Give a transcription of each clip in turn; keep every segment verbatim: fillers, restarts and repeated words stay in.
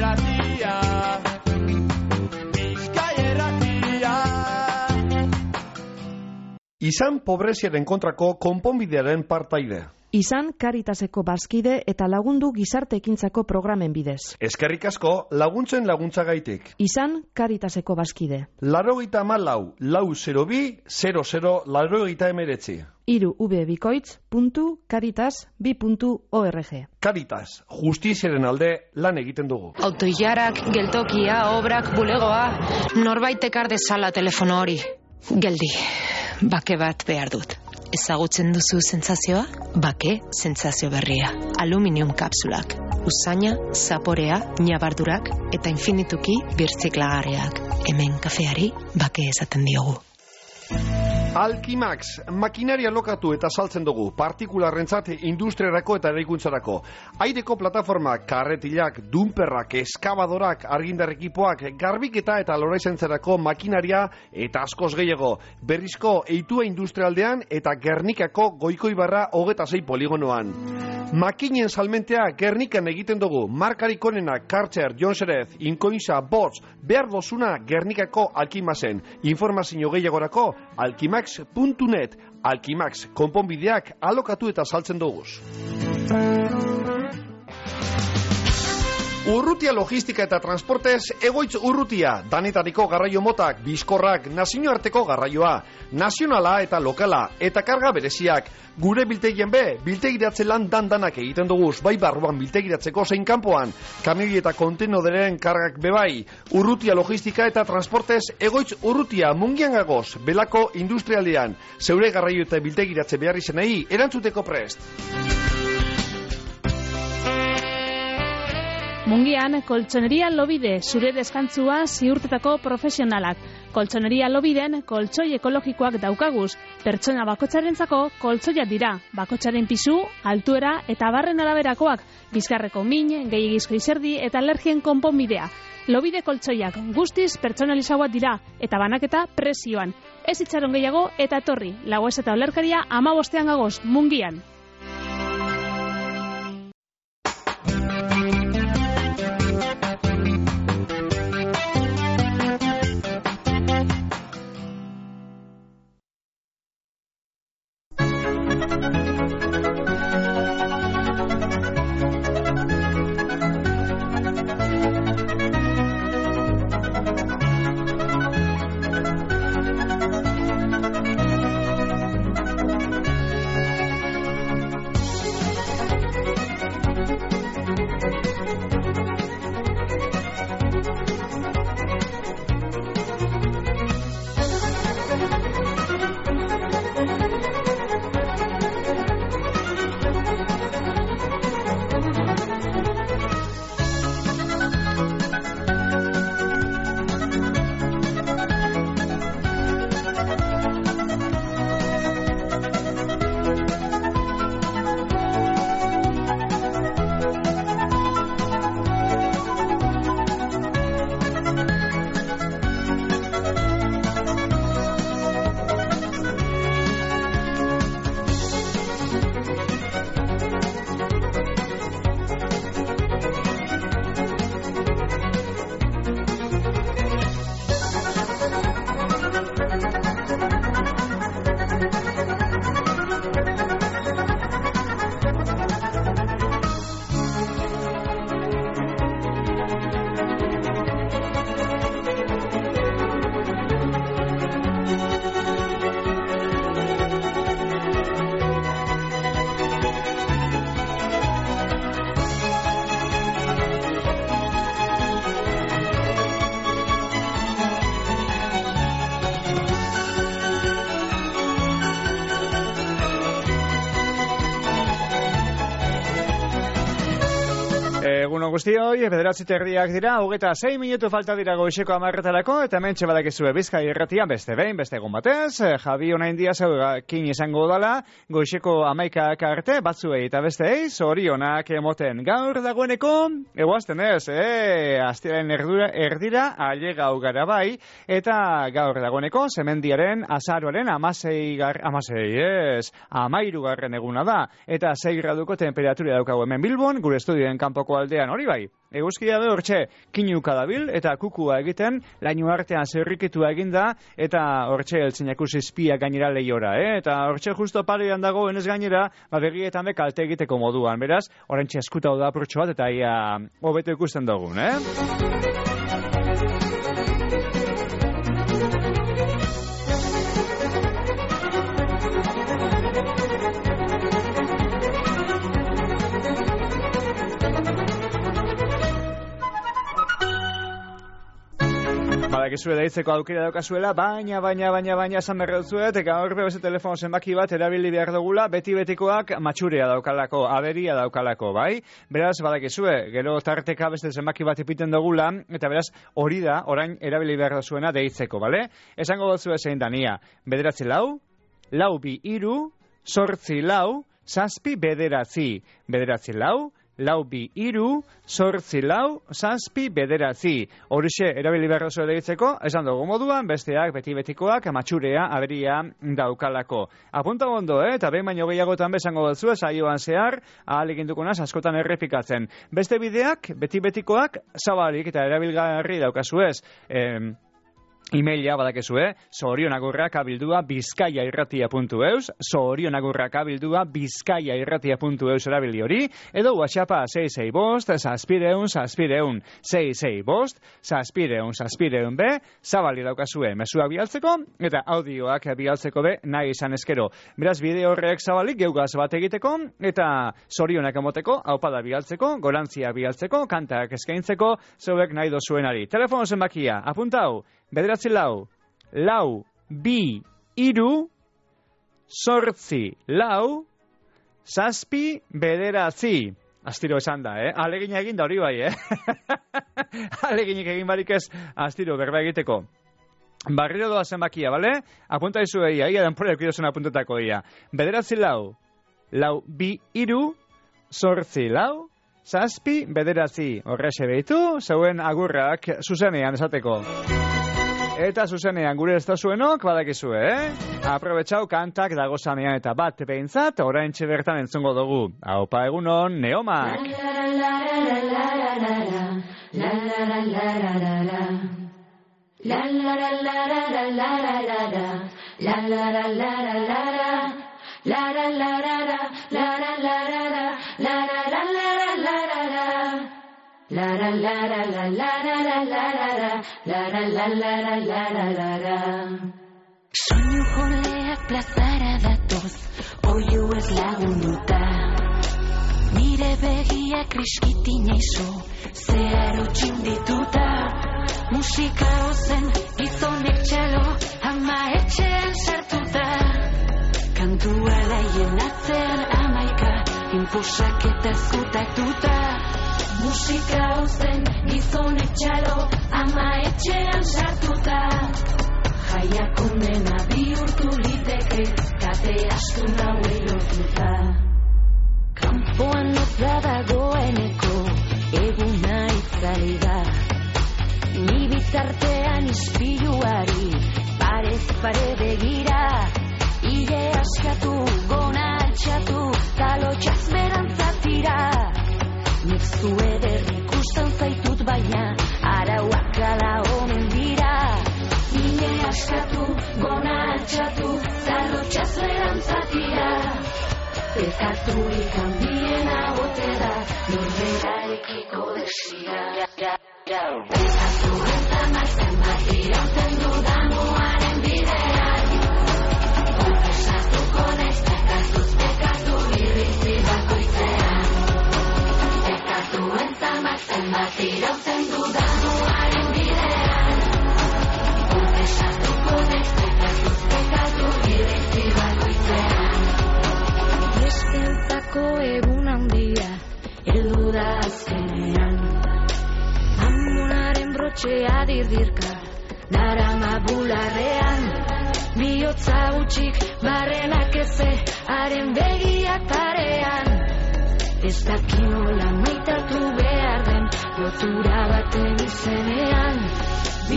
irratia, Bizkai irratia. Izan pobreziaren kontrako konponbidearen partaide. Izan Caritaseko bazkide eta lagundu gizarte ekintzako programen bidez. Eskerrik asko laguntzen laguntzagaitik. Izan Caritaseko bazkide. Laurogeita hamalau, lau zero bi, zero zero, laurogeita hemeretzi. Hiru ubebikoitz puntu caritas bi puntu org. Caritas, justiziaren alde lan egiten dugu. Autoilarak, geltokia, obrak, bulegoa, norbait ekar dezala telefono hori. Geldi, bake bat behar dut. Ezagutzen duzu sentsazioa? Bake sentsazio berria. Aluminium kapsulak. Usaina, zaporea, ñabardurak eta infinituki birziklagarriak. Hemen kafeari bake esaten diogu. Alkimax, makinaria lokatu eta saltzen dugu, partikularrentzat industriarako eta eraikuntzarako. Aireko plataformak, karretilak, dumperrak, eskabadorak, argindar ekipoak, garbiketa eta loraizentzarako makinaria eta askoz gehiago. Berrizko eitua industrialdean eta Gernikako Goikoibarra hogeta sei poligonoan. Makinen salmentea Gernikan egiten dugu, markarik onenak Karcher, Jonserez, Inkoinza, Bots, behar dozuna Gernikako Alkimaxen. Informazio gehiagorako alkimax puntu net. Alkimax, konponbideak alokatu eta saltzen duguz. Urrutia logistika eta transportez, egoitz urrutia, danetariko garraio motak, bizkorrak, nazioarteko garraioa, nazionala eta lokala, eta karga bereziak. Gure biltegien be, biltegiratze lan dandanak egiten duguz, bai barruan biltegiratzeko zein kanpoan, kamioi eta kontenoderen kargak bebai. Urrutia logistika eta transportez, egoitz urrutia, mungian gagoz, belako industrialdean, zeure garraio eta biltegiratze behar izenei, erantzuteko prest. Mungian, Koltsoneria Lobide, zure deskantzua ziurtetako profesionalak. Koltsoneria Lobiden, koltsoi ekologikoak daukaguz. Pertsona bakotxarentzako koltsoiak dira. Bakotxaren pisu, altuera eta barren araberakoak. Bizkarreko min, gehiagizko izerdi eta alergien konponbidea. Lobide koltsoiak guztiz pertsonalizagoak dira eta banaketa prezioan. Ez itxaron gehiago eta etorri. Lagoez eta olerkaria hamabostean gagoz, Mungian. Egunon guztioi, bederatzi terdiak dira, hogeta sei minutu falta dira goizeko amarretarako, eta mentxe badakizue Bizkai irratian beste behin, beste egun batez, Javi onain dia zeugakin izango dala, goizeko amaikak arte, batzuei eta besteei, zorionak emoten gaur dagoeneko, egoazten ez, eh, astiaren erdura, erdira, ailegau gara bai, eta gaur dagoeneko, zemendiaren azaroaren amasei, gar, amasei, ez, amairu garren eguna da, eta sei graduko temperatura daukagu hemen Bilbon, gure estudioen kanpoko Bilboko aldean, hori bai. Eguzkia da hortxe kinuka dabil eta kukua egiten, laino artean zerrikitua eginda eta hortxe eltzeinaku zizpia gainera lehiora, eh? Eta hortxe justo parean dago enez gainera, ba begietan be kalte egiteko moduan, beraz, orentxe eskuta da apurtxo bat eta ia hobeto ikusten dugun, eh? Badakizue deitzeko aukera daukazuela, baina, baina, baina, baina, esan berreutzuet, eta gaur beste telefono zenbaki bat erabili behar dugula, beti betikoak matxurea daukalako, aberia daukalako, bai? Beraz, badakizue, gero tarteka beste zenbaki bat ipiten dugula, eta beraz, hori da, orain erabili behar duzuena deitzeko, bale? Esango dutzue zein dania, bederatzi lau, lau bi iru, sortzi lau, zazpi bederatzi, bederatzi lau, lau bi iru, sortzi lau, zazpi bederatzi. Horixe erabili behar duzu deitzeko, esan dugu moduan, besteak beti betikoak matxurea aberia daukalako. Apunta ondo, eh? Eta behin baino gehiagotan bezango duzu, saioan zehar, ahal eginduko naz askotan errepikatzen. Beste bideak, beti betikoak, zabalik eta erabilgarri daukazuez. Eh, E-maila badakezue, zorionagurrak abildua bizkaiairratia puntu eus, zorionagurrak abildua bizkaiairratia puntu eus erabili hori, edo WhatsAppa sei sei bost, zazpireun, zazpireun, sei sei bost, zazpireun, zazpireun be, zabali daukazue mesua bialtzeko, eta audioak bialtzeko be nahi izan eskero. Beraz, bideo horrek zabalik geugaz bat egiteko, eta zorionak emoteko, aupada bialtzeko, gorantzia bialtzeko, kantak eskaintzeko, zeuek nahi dozuenari. Telefono zenbakia, apuntau, bederatzi lau, lau, bi, iru, sortzi, lau, zazpi, bederatzi. Astiro esan da, eh? Alegina egin da hori bai, eh? Aleginik egin barik ez, astiro berba egiteko. Barriro doa zenbakia, bale? Apunta izu egia, ia denpora eukidozen apuntetako ia. Bederatzi lau, lau, bi, iru, sortzi, lau, zazpi, bederatzi. Horrexe behitu, zeuen agurrak zuzenean esateko. Eta zuzenean gure ez da zuenok, badakizue, eh? Aprobetxau kantak dagozanean eta bat behintzat, orain bertan entzungo dugu. Aupa egunon, Neomak! La la la la la la la la la la la la la la la la la. Soinu joleak plazara datoz, oiu ez lagunduta. Nire begiak kriskitin eizo, zeharo txindituta. Musika ozen, gizonek txalo, ama etxean sartuta. Kantua laien atzean amaika, inposak eta zutatuta. Musika ozen, gizonek txalo, ama etxean sartuta. Jaiak ondena bihurtu liteke, kate astu naue lotuta. Kanpoan notza dagoeneko, eguna itzali da. Ni bitartean ispiluari, parez pare begira. Ile askatu, gona altxatu, talotxaz berantzatira. Nik zue berrikustan zaitut baina, arauak ala omen dira. Nire askatu, gona altxatu, talotxaz berantzatira. Pekaturik handiena bote da, norberarekiko desira. Pekatu entzamaz zenbat irauten dudan muaren bidean. Konfesatuko naiz pekatuz pekatu iritzi bakoitzean. Pekatu entzamaz zenbat irauten dudan muaren bidean. Konfesatuko naiz pekatuz pekatu iritzi bakoitzean. Eskentzako egun handia, heldu da azkenean. Amunaren brotxea dirdirka, darama bularrean. Biotza utxik, barrenak eze, haren begiak parean. Ez dakinola maitatu behar den, lotura baten izenean.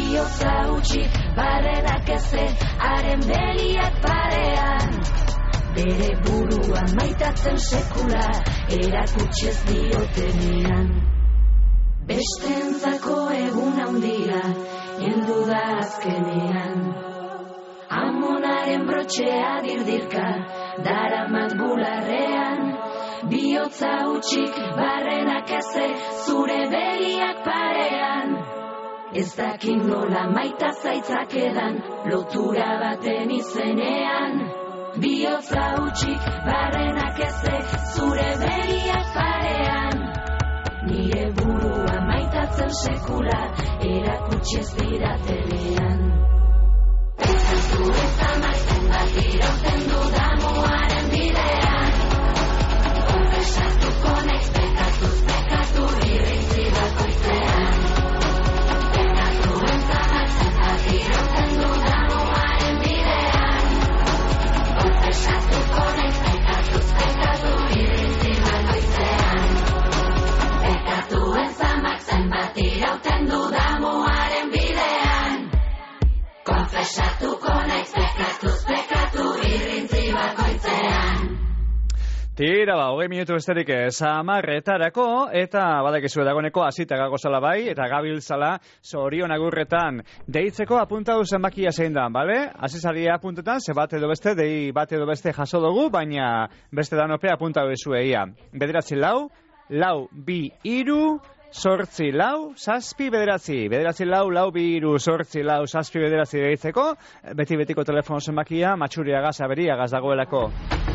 Biotza utxik, barrenak eze, haren begiak parean. bere burua maitatzen sekula, erakutsi ez diotenean. Bestentzako egun handia, heldu da azkenean. Amonaren brotxea dirdirka, daramat bularrean, bihotza utxik barrenak eze, zure begiak parean. Ez dakit nola maita zaitzak edan, lotura baten izenean. Bihotza utxik barrenak eze, zure begiak parean. Nire burua maitatzen sekula, erakutsi ez didatenean. Ezaztu ez amaitzen bat irauten dudamuaren bidean. Konfesatuko naiz pekatuz pekatu irrintzi bakoitzean. Pekatuen zamatzen bat irauten dudamuaren bidean. Konfesatuko naiz pekatuz pekatu irrintzi bakoitzean. Pekatuen zamatzen bat irauten dudamuaren bidean. Konfesatuko naiz pekatuz pekatu irrintzi bakoitzean. Tira ba, hogei minutu besterik ez amarretarako, eta badakizu dagoeneko hasita gagozala bai, eta gabiltzala zorion agurretan deitzeko apuntatu zenbakia zein da, bale? Azizaria apuntetan, ze bat edo beste, dei bat edo beste jaso dugu, baina beste danope apuntatu ezueia. Bederatzi lau, lau bi iru, sortzi lau, zazpi bederatzi. Bederatzi lau, lau bi iru, sortzi lau, zazpi bederatzi deitzeko, beti-betiko telefono zenbakia, matxuriagaz, aberiagaz dagoelako.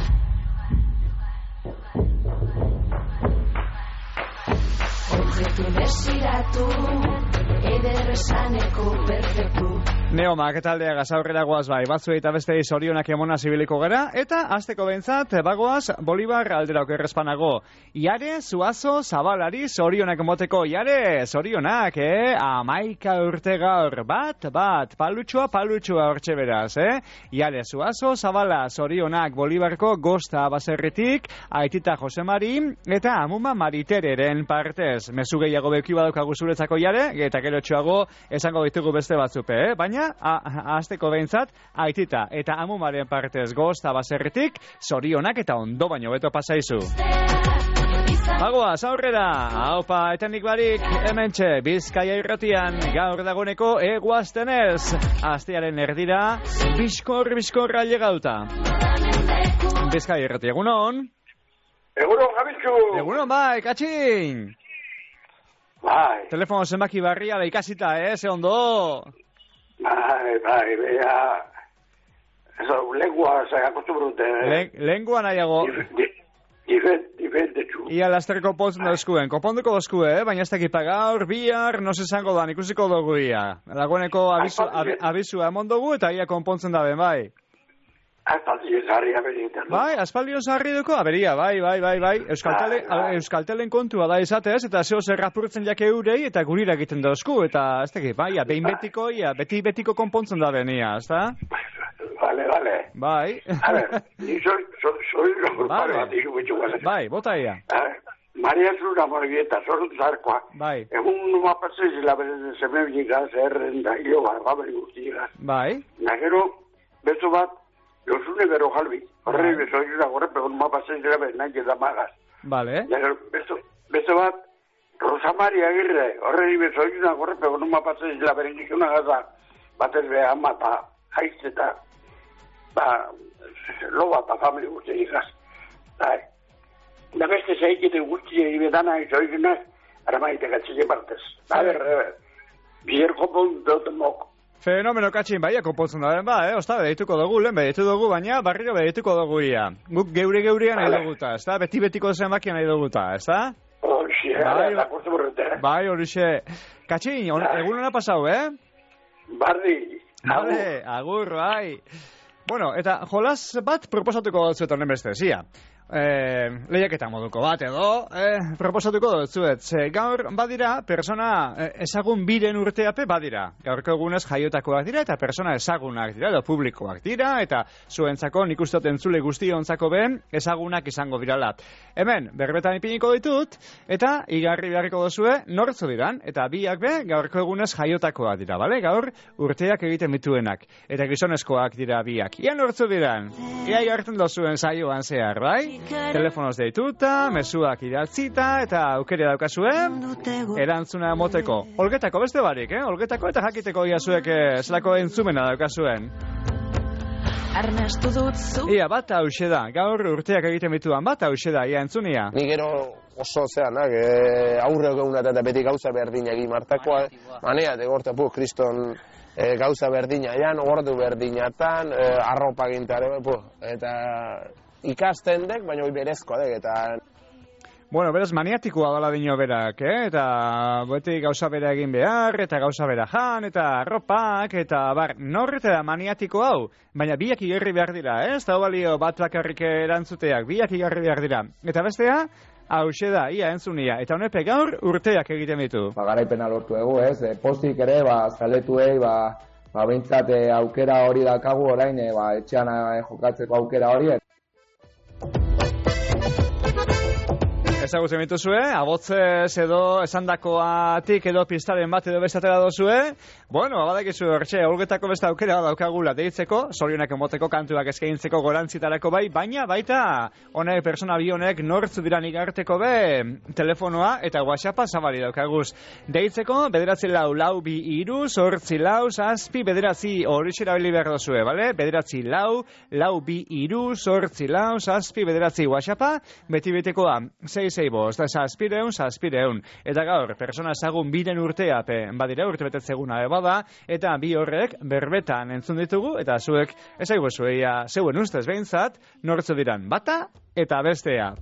Objektu desiratu, ederresaneko perfektu. Neomak taldeagaz aurrera goaz bai, batzuei eta bestei zorionak emona zibiliko gara, eta hasteko behintzat, bagoaz, Bolibar aldera okerrezpanago. Iare, Zuazo, Zabalari, zorionak moteko, Iare, zorionak, eh? Amaika urte gaur, bat, bat, palutxua, palutxua hortxe beraz, eh? Iare, Zuazo, Zabala, zorionak, Bolibarko, Gosta baserritik, Aitita Josemari, eta Amuma Maritereren partez. Mezu gehiago beki badaukagu zuretzako Iare, eta gero txuago esango ditugu beste batzupe, eh? Baina, hasteko behintzat, Aitita eta Amumaren partez Gosta baserritik, zorionak eta ondo baino beto pasaizu. Bagoaz, aurrera, haupa etenik barik, hementxe, Bizkaia irratian, gaur dagoneko eguaztenez, astearen erdira, bizkor, bizkorra llegauta. Bizkaia irratia, egunon? Egunon, Gabiltzu! Egunon, bai, katxin! Bai. Telefono zenbaki barria da ikasita, eh, ze ondo? Bai, bai, bea... Eso, lengua, zaiakostu brute. Len, lengua nahiago. Diferente txu. Ia lasterko potzen dauzkuen. Koponduko dauzkue, eh? Baina ez dakipa gaur, bihar, no se zango da, ikusiko dugu ia. Dagoeneko abizu, ab, abizua emon dugu eta ia konpontzen daben, bai. Aspaldion zarri aberietan. Bai, aspaldion zarri duko, aberia, bai, bai, bai, bai. Euskaltele, bai, bai. Euskaltelen kontua da izatez, eta zeo zer rapurtzen jake eurei, eta gurira egiten dauzku, eta ez dakit, bai, ja, behin betiko, ja, beti betiko konpontzen da benia, ez da? Vale, vale. Bai. A ver, ni soy, soy, soy lo Vale. bat iku bitxu guazen. Bai, bota ia. Maria Zura Morbieta, sorut zarkoa. Bai. Egun numa pasez, la beren zeme bigaz, erren da, hilo bat, baberi guztigaz. Bai. Nagero, bezo bat, Josune Gero Jalbi, horrei bezo egin agorre, pegon mapa zentzera behar nahi eta magaz. Vale. Bezo, bezo bat, Rosa Maria Agirre, horrei bezo egin agorre, pegon mapa zentzera behar egin agaza, batez behar ama eta haiz eta, ba, loba eta famili guzti egaz. Da beste zeikete guzti egin bedana izo egin nahi, ara maite gatzile partez. Da ber, bizer kopon dut mok. Fenomeno katxin, bai, konpontzen da, ba, eh? Osta, behituko dugu, lehen behitu dugu, baina barriro behituko dugu ia. Guk geure geurean nahi duguta, ez da? Beti-betiko zenbakia nahi duguta, ez da? Horixe, bai, da kurtu borrete. Bai, horixe. Katxin, on, egun hona pasau, eh? Bardi. Vale, agur, bai. Bueno, eta jolas bat proposatuko dut honen beste, zia. eh, lehiaketa moduko bat edo, eh, proposatuko dutzuet. Ze gaur badira, persona eh, ezagun biren urteape badira. Gaurko egunez jaiotakoak dira eta persona ezagunak dira, edo publikoak dira, eta zuentzako nik uste dut entzule guztiontzako ben ezagunak izango dirala. Hemen, berbetan ipiniko ditut, eta igarri beharriko duzue nortzu diran, eta biak be, gaurko egunez jaiotakoak dira, bale? Gaur urteak egiten dituenak, eta gizonezkoak dira biak. Ia nortzu diran, ia igartzen dozuen saioan zehar, bai? Telefonoz deituta, mezuak idatzita, eta aukere daukazue, erantzuna moteko. Olgetako beste barik, eh? Olgetako eta jakiteko iazuek eh, zelako entzumena daukazuen. Ia, bat hause da, gaur urteak egiten bituan, bat hause da, ia entzunia. Ni gero oso zeanak, e, aurre egunat eta beti gauza berdina egin martakoa, manea, de gorta pu, kriston e, gauza berdina jan, ordu berdinatan, e, arropa gintare, pu, eta ikasten dek, baina hori berezkoa dek, eta... Bueno, beraz, maniatikoa dala dino berak, eh? Eta beti gauza bera egin behar, eta gauza bera jan, eta arropak, eta bar, norrete da maniatiko hau, baina biak igarri behar dira, eh? Ez da balio bat bakarrik erantzuteak, biak igarri behar dira. Eta bestea, hause da, ia entzunia, eta honepe gaur urteak egiten ditu. Ba, garaipena lortu egu, ez? E, postik ere, ba, zaletuei, ba, ba, bintzat e, aukera hori dakagu orain, e, ba, etxean e, jokatzeko aukera hori. Ezagutzen dituzue, abotzez edo esandakoatik edo pistaren bat edo bestatera dozue. Bueno, badakizu hortxe, olgetako beste aukera daukagula deitzeko, zorionak emoteko, kantuak eskaintzeko gorantzitarako bai, baina baita honek persona bi honek nortzu diran igarteko be telefonoa eta WhatsAppa zabali daukaguz. Deitzeko, bederatzi lau, lau bi iru, zortzi lau, zazpi, bederatzi hori xerabili behar dozue, bale? Bederatzi lau, lau bi iru, zortzi lau, zazpi, bederatzi WhatsAppa, beti betekoa, sei sei bost, zazpireun, zazpireun. Eta gaur, persona ezagun biren urtea, pe, badira urte betetzeguna bada, eta bi horrek berbetan entzun ditugu, eta zuek ezaigu zueia zeuen ustez behintzat, nortzu diran bata eta bestea.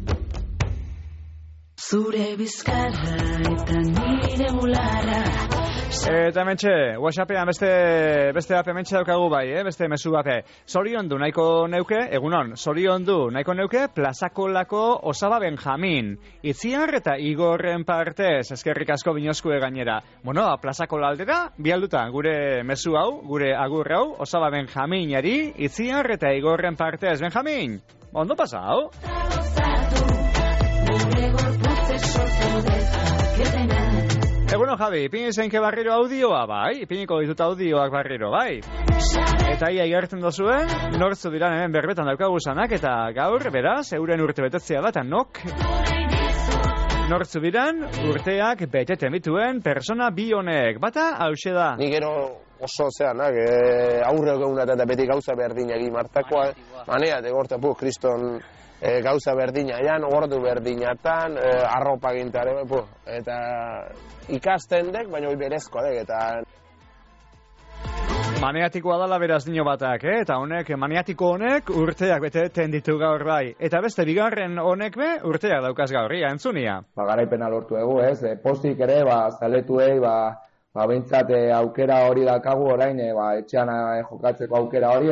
Zure bizkarra eta nire bularra. Eta mentxe, WhatsAppean beste, beste ape mentxe daukagu bai, eh? Beste mezu ape. Zorion du nahiko neuke, egunon, zorion du nahiko neuke, plazakolako Osaba Benjamin. Itziar eta Igorren partez, eskerrik asko binozkue gainera. Bueno, plazakola aldera, bialduta, gure mezu hau, gure agur hau, Osaba Benjaminari, Itziar eta Igorren partez. Benjamin, ondo pasa hau? Eguno, Javi, ipini zeinke barriro audioa, bai? Ipiniko ditut audioak barriro, bai? Eta ia igartzen dozue, nortzu diran hemen berbetan daukaguzanak, eta gaur, beraz, euren urte betetzea da, eta nok... Nortzu diran, urteak beteten bituen persona bi honek. Bata, hause da. Ni gero oso zeanak, e, aurre egunat eta beti gauza berdina egin martakoa, manea, de gorta pu, kriston... E, gauza berdina jan, ordu berdinatan, e, arropa gintare, pu, eta ikasten dek, baina hori berezkoa dek, eta... Maniatikoa dala beraz dino batak, eh? Eta honek, maniatiko honek urteak beteten ditu gaur bai. Eta beste bigarren honek be, urteak daukaz gaur, ia, entzunia. Ba, garaipena lortu egu, ez? E, postik ere, ba, zaletuei, ba, ba, bintzat e, aukera hori dakagu orain, e, ba, etxean e, jokatzeko aukera hori.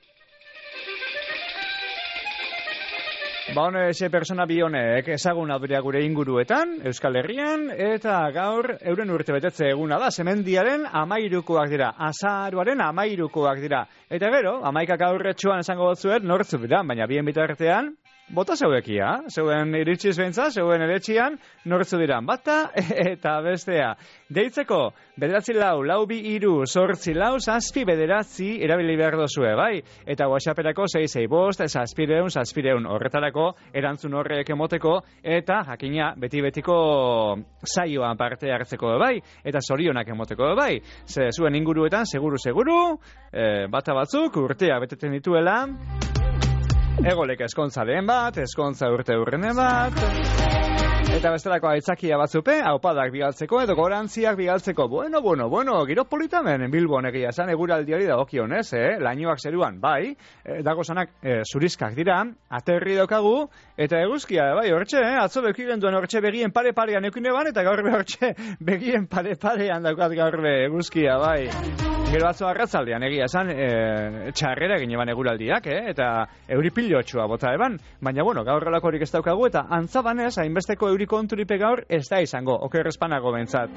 Ba, hone, ese persona bi honek ezaguna dira gure inguruetan, Euskal Herrian, eta gaur euren urte betetze eguna da, semendiaren amairukoak dira, azaruaren amairukoak dira. Eta gero, amaikak aurretxuan esango batzuet, nortzu dira, baina bien bitartean, bota zeuekia, zeuen iritsiz behintza, zeuen eretxian, nortzu diran, bata eta bestea. Deitzeko, bederatzi lau, lau bi iru, zortzi lau, zazpi bederatzi erabili behar dozue, bai? Eta WhatsApperako sei sei bost, zazpireun, zazpireun horretarako, erantzun horrek emoteko, eta jakina beti-betiko saioan parte hartzeko, bai? Eta zorionak emoteko, bai? Ze zuen inguruetan, seguru-seguru, e, bata batzuk, urtea beteten dituela, egolek eskontza lehen bat, eskontza urte urrenen bat, Eta bestelako aitzakia batzupe, aupadak bigaltzeko edo gorantziak bigaltzeko. Bueno, bueno, bueno, giro politamen Bilbon egia esan eguraldiari dagokionez, eh? Lainoak zeruan, bai, e, dago zanak e, zurizkak dira, aterri daukagu, eta eguzkia, bai, hortxe, eh? Atzo bekiren duen hortxe begien pare-parean eukine ban, eta gaur be hortxe begien pare-parean daukat gaur be eguzkia, bai. Gero atzo arratzaldean egia esan, e, txarrera egin eban eguraldiak, eh? Eta euripilotxua bota eban, baina bueno, gaur relakorik ez daukagu, eta antzabanez, hainbesteko eurikonturipe gaur ez da izango, okerrezpanago bentsat.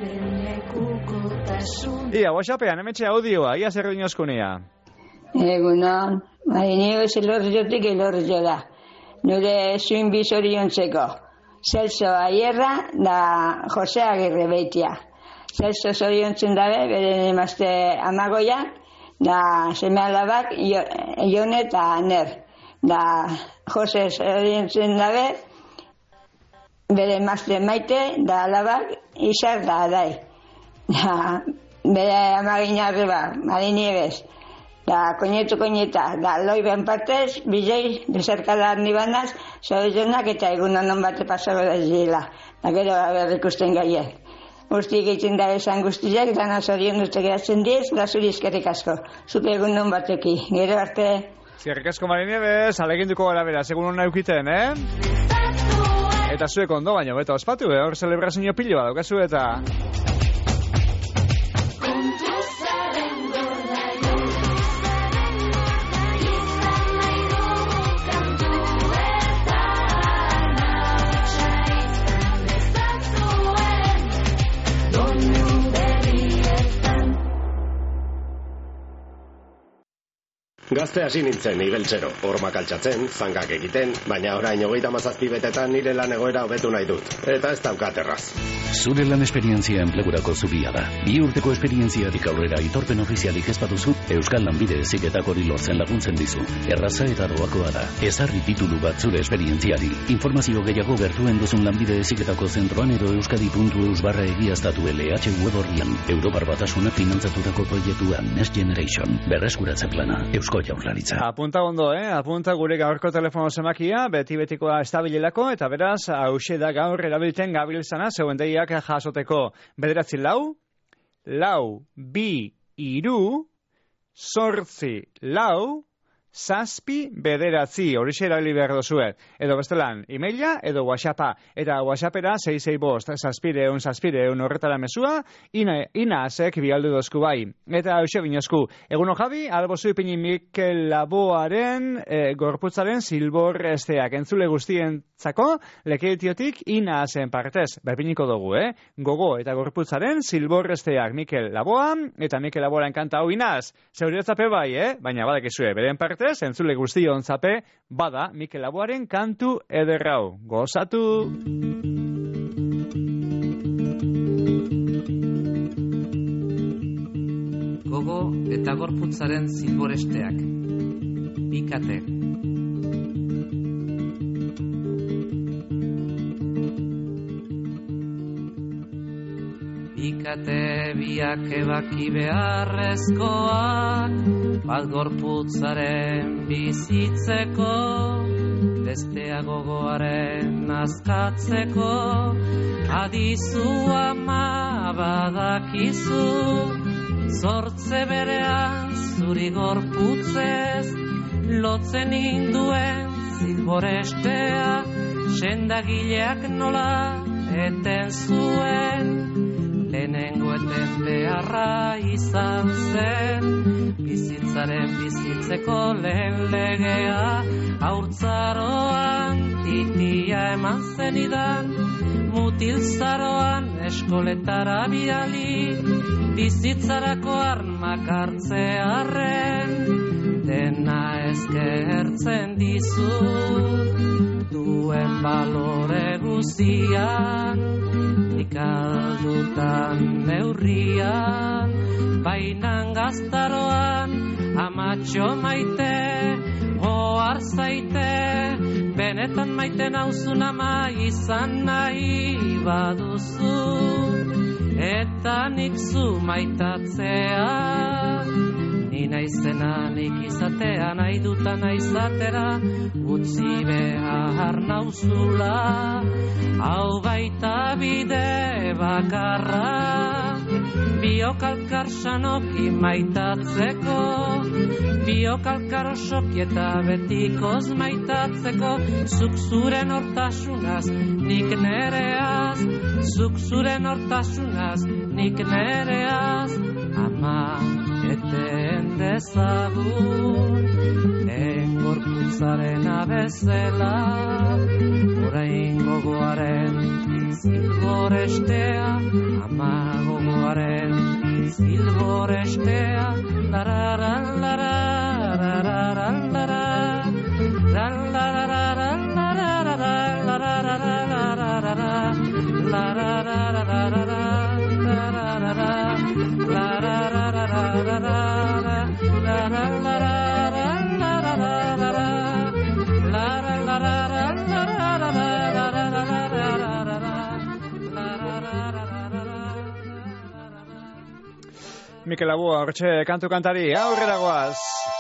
Ia, WhatsAppean, emetxe audioa, ia zer dinoskunea. Egunon, bai, nire elorriotik elorrio da. Nure zuin bizoriontzeko. Celso Aierra da Jose Agirre Beitia. Celso zoriontzen dabe, beren emazte amagoia, da seme alabak, Ione eta Ner. Da Jose zoriontzen dabe, bere emazte Maite, da alabak, Isar da Adai. Da, bere amagina arriba, Mari Nieves. Da koñetu koñeta, da loi ben partez, bizei, bezarkala handi banaz, zorezonak eta egunan non bate pasago da zila. Da gero berrikusten gaiek. Guzti egiten da esan guztiak, dana zorion dute geratzen diez, da zuri eskerrik asko. Zupe egun non bateki. Gero arte. Eskerrik asko Mari Nieves, aleginduko gara bera, segun hona eukiten, eh? Eta zuek ondo baino, eta ospatu, eh? Hor celebrazio pilo bat, daukazu eta... Gazte hasi nintzen igeltzero, hormak altxatzen, zangak egiten, baina orain hogeita hamazazpi betetan nire lan egoera hobetu nahi dut. Eta ez daukat erraz. Zure lan esperientzia enplegurako zubia da. Bi urteko esperientziatik aurrera itorpen ofizialik ez baduzu, Euskal Lanbide Heziketak hori lortzen laguntzen dizu. Erraza eta doakoa da. Ezarri titulu bat zure esperientziari. Informazio gehiago gertuen duzun Lanbide Heziketako zentroan edo euskadi puntu eus barra egiaztatu L H web horrian. Europar Batasunak finantzatutako proiektua Next Generation. Berreskuratze plana. Eusko Jaurlaritza. Apunta ondo, eh? Apunta gure gaurko telefono zemakia, beti-betikoa estabilelako, eta beraz, hause da gaur erabiltzen gabiltzana, zeuen deiak jasoteko. Bederatzi lau, lau, bi, iru, sortzi, lau, zazpi, bederatzi, horixe erabili behar dozuet. Edo bestelan, e-maila, edo WhatsAppa. Eta WhatsAppera, sei sei bost, zazpireun, zazpireun horretara mesua, ina, inazek bialdu dozku bai. Eta hause binozku, eguno Javi, albozu ipini Mikel Laboaren e, gorputzaren silbor esteak. Entzule guztientzako, lekeitiotik inazen partez. Berpiniko dugu, eh? Gogo eta gorputzaren silbor esteak. Mikel Laboa, eta Mikel Laboaren kanta hau inaz. Zeuretzape bai, eh? Baina badakizue, beren partez, entzule guztion zape, bada Mikel Laboaren kantu ederrau. Gozatu! Gogo eta gorputzaren zilboresteak. Bikate. Bikate biak ebaki beharrezkoak, bat gorputzaren bizitzeko, bestea gogoaren azkatzeko, adizu ama badakizu, zortze berean zuri gorputzez, lotzen induen zilborestea, sendagileak nola eten zuen, lehenengo eten beharra izan zen, bizitzaren bizitzeko lehen legea, haurtzaroan titia eman zenidan, mutilzaroan eskoletara biali, bizitzarako armak hartzearren, dena eskertzen dizu, duen balore guztian, ikaldutan neurrian, bainan gaztaroan, amatxo maite, ohar zaite, benetan maite nauzun ama izan nahi baduzu, eta nik zu maitatzea, ni naizena nik izatea nahi dutan izatera, utzi behar nauzula, hau baita bide bakarra, biokalkar sanoki maitatzeko, biokalkar osoki eta betikoz maitatzeko, zuk zuren hortasunaz, nik nereaz, zuk zuren hortasunaz, nik nereaz, ama eten dezagun, engorputzaren abezela, orain gogoaren zilborestea, ama gogoaren zilborestea, lararan, lararan, lararan, lararan, lararan, Mikel Abua, hortxe kantu kantari, aurrera goaz.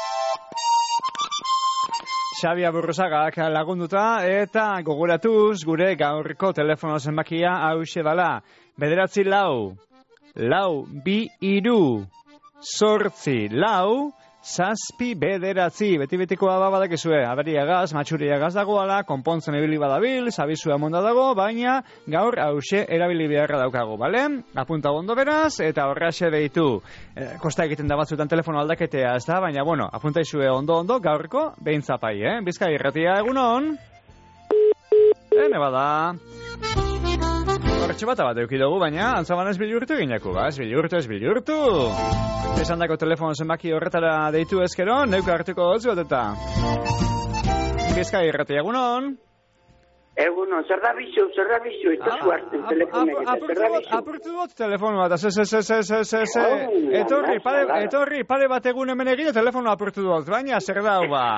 Xabi Aburruzagak lagunduta eta gogoratuz gure gaurko telefono zenbakia hauxe dala. Bederatzi lau, lau bi iru, sortzi lau, zazpi bederatzi. Beti-betikoa da badakizue, aberiagaz, matxuriagaz dagoala, konpontzen ibili badabil, zabizua monda dago, baina gaur hauxe erabili beharra daukagu, bale? Apunta bondo beraz, eta horraxe deitu. Eh, kosta egiten da batzutan telefono aldaketea, ez da? Baina, bueno, apunta izue ondo-ondo gaurko behintzapai, eh? Bizkai irratia egunon? Ene bada. Hortxe bat bat eukidugu, baina antzaban ez bilurtu gineko, ba? Ez bilurtu, ez bilurtu. Esan dako telefono zenbaki horretara deitu ezkero, neuka hartuko gotzu bat eta. Bizkai irratia egunon? Egunon, zer da bizu, zer da bizu, ez da zuartzen telefonek, eta zer da bizu. Apurtu dut telefono bat, ze, ze, ze, ze, ze, ze, ze, etorri, pare, etorri, pare bat egun hemen egin, telefono apurtu dut, baina zer da hau ba.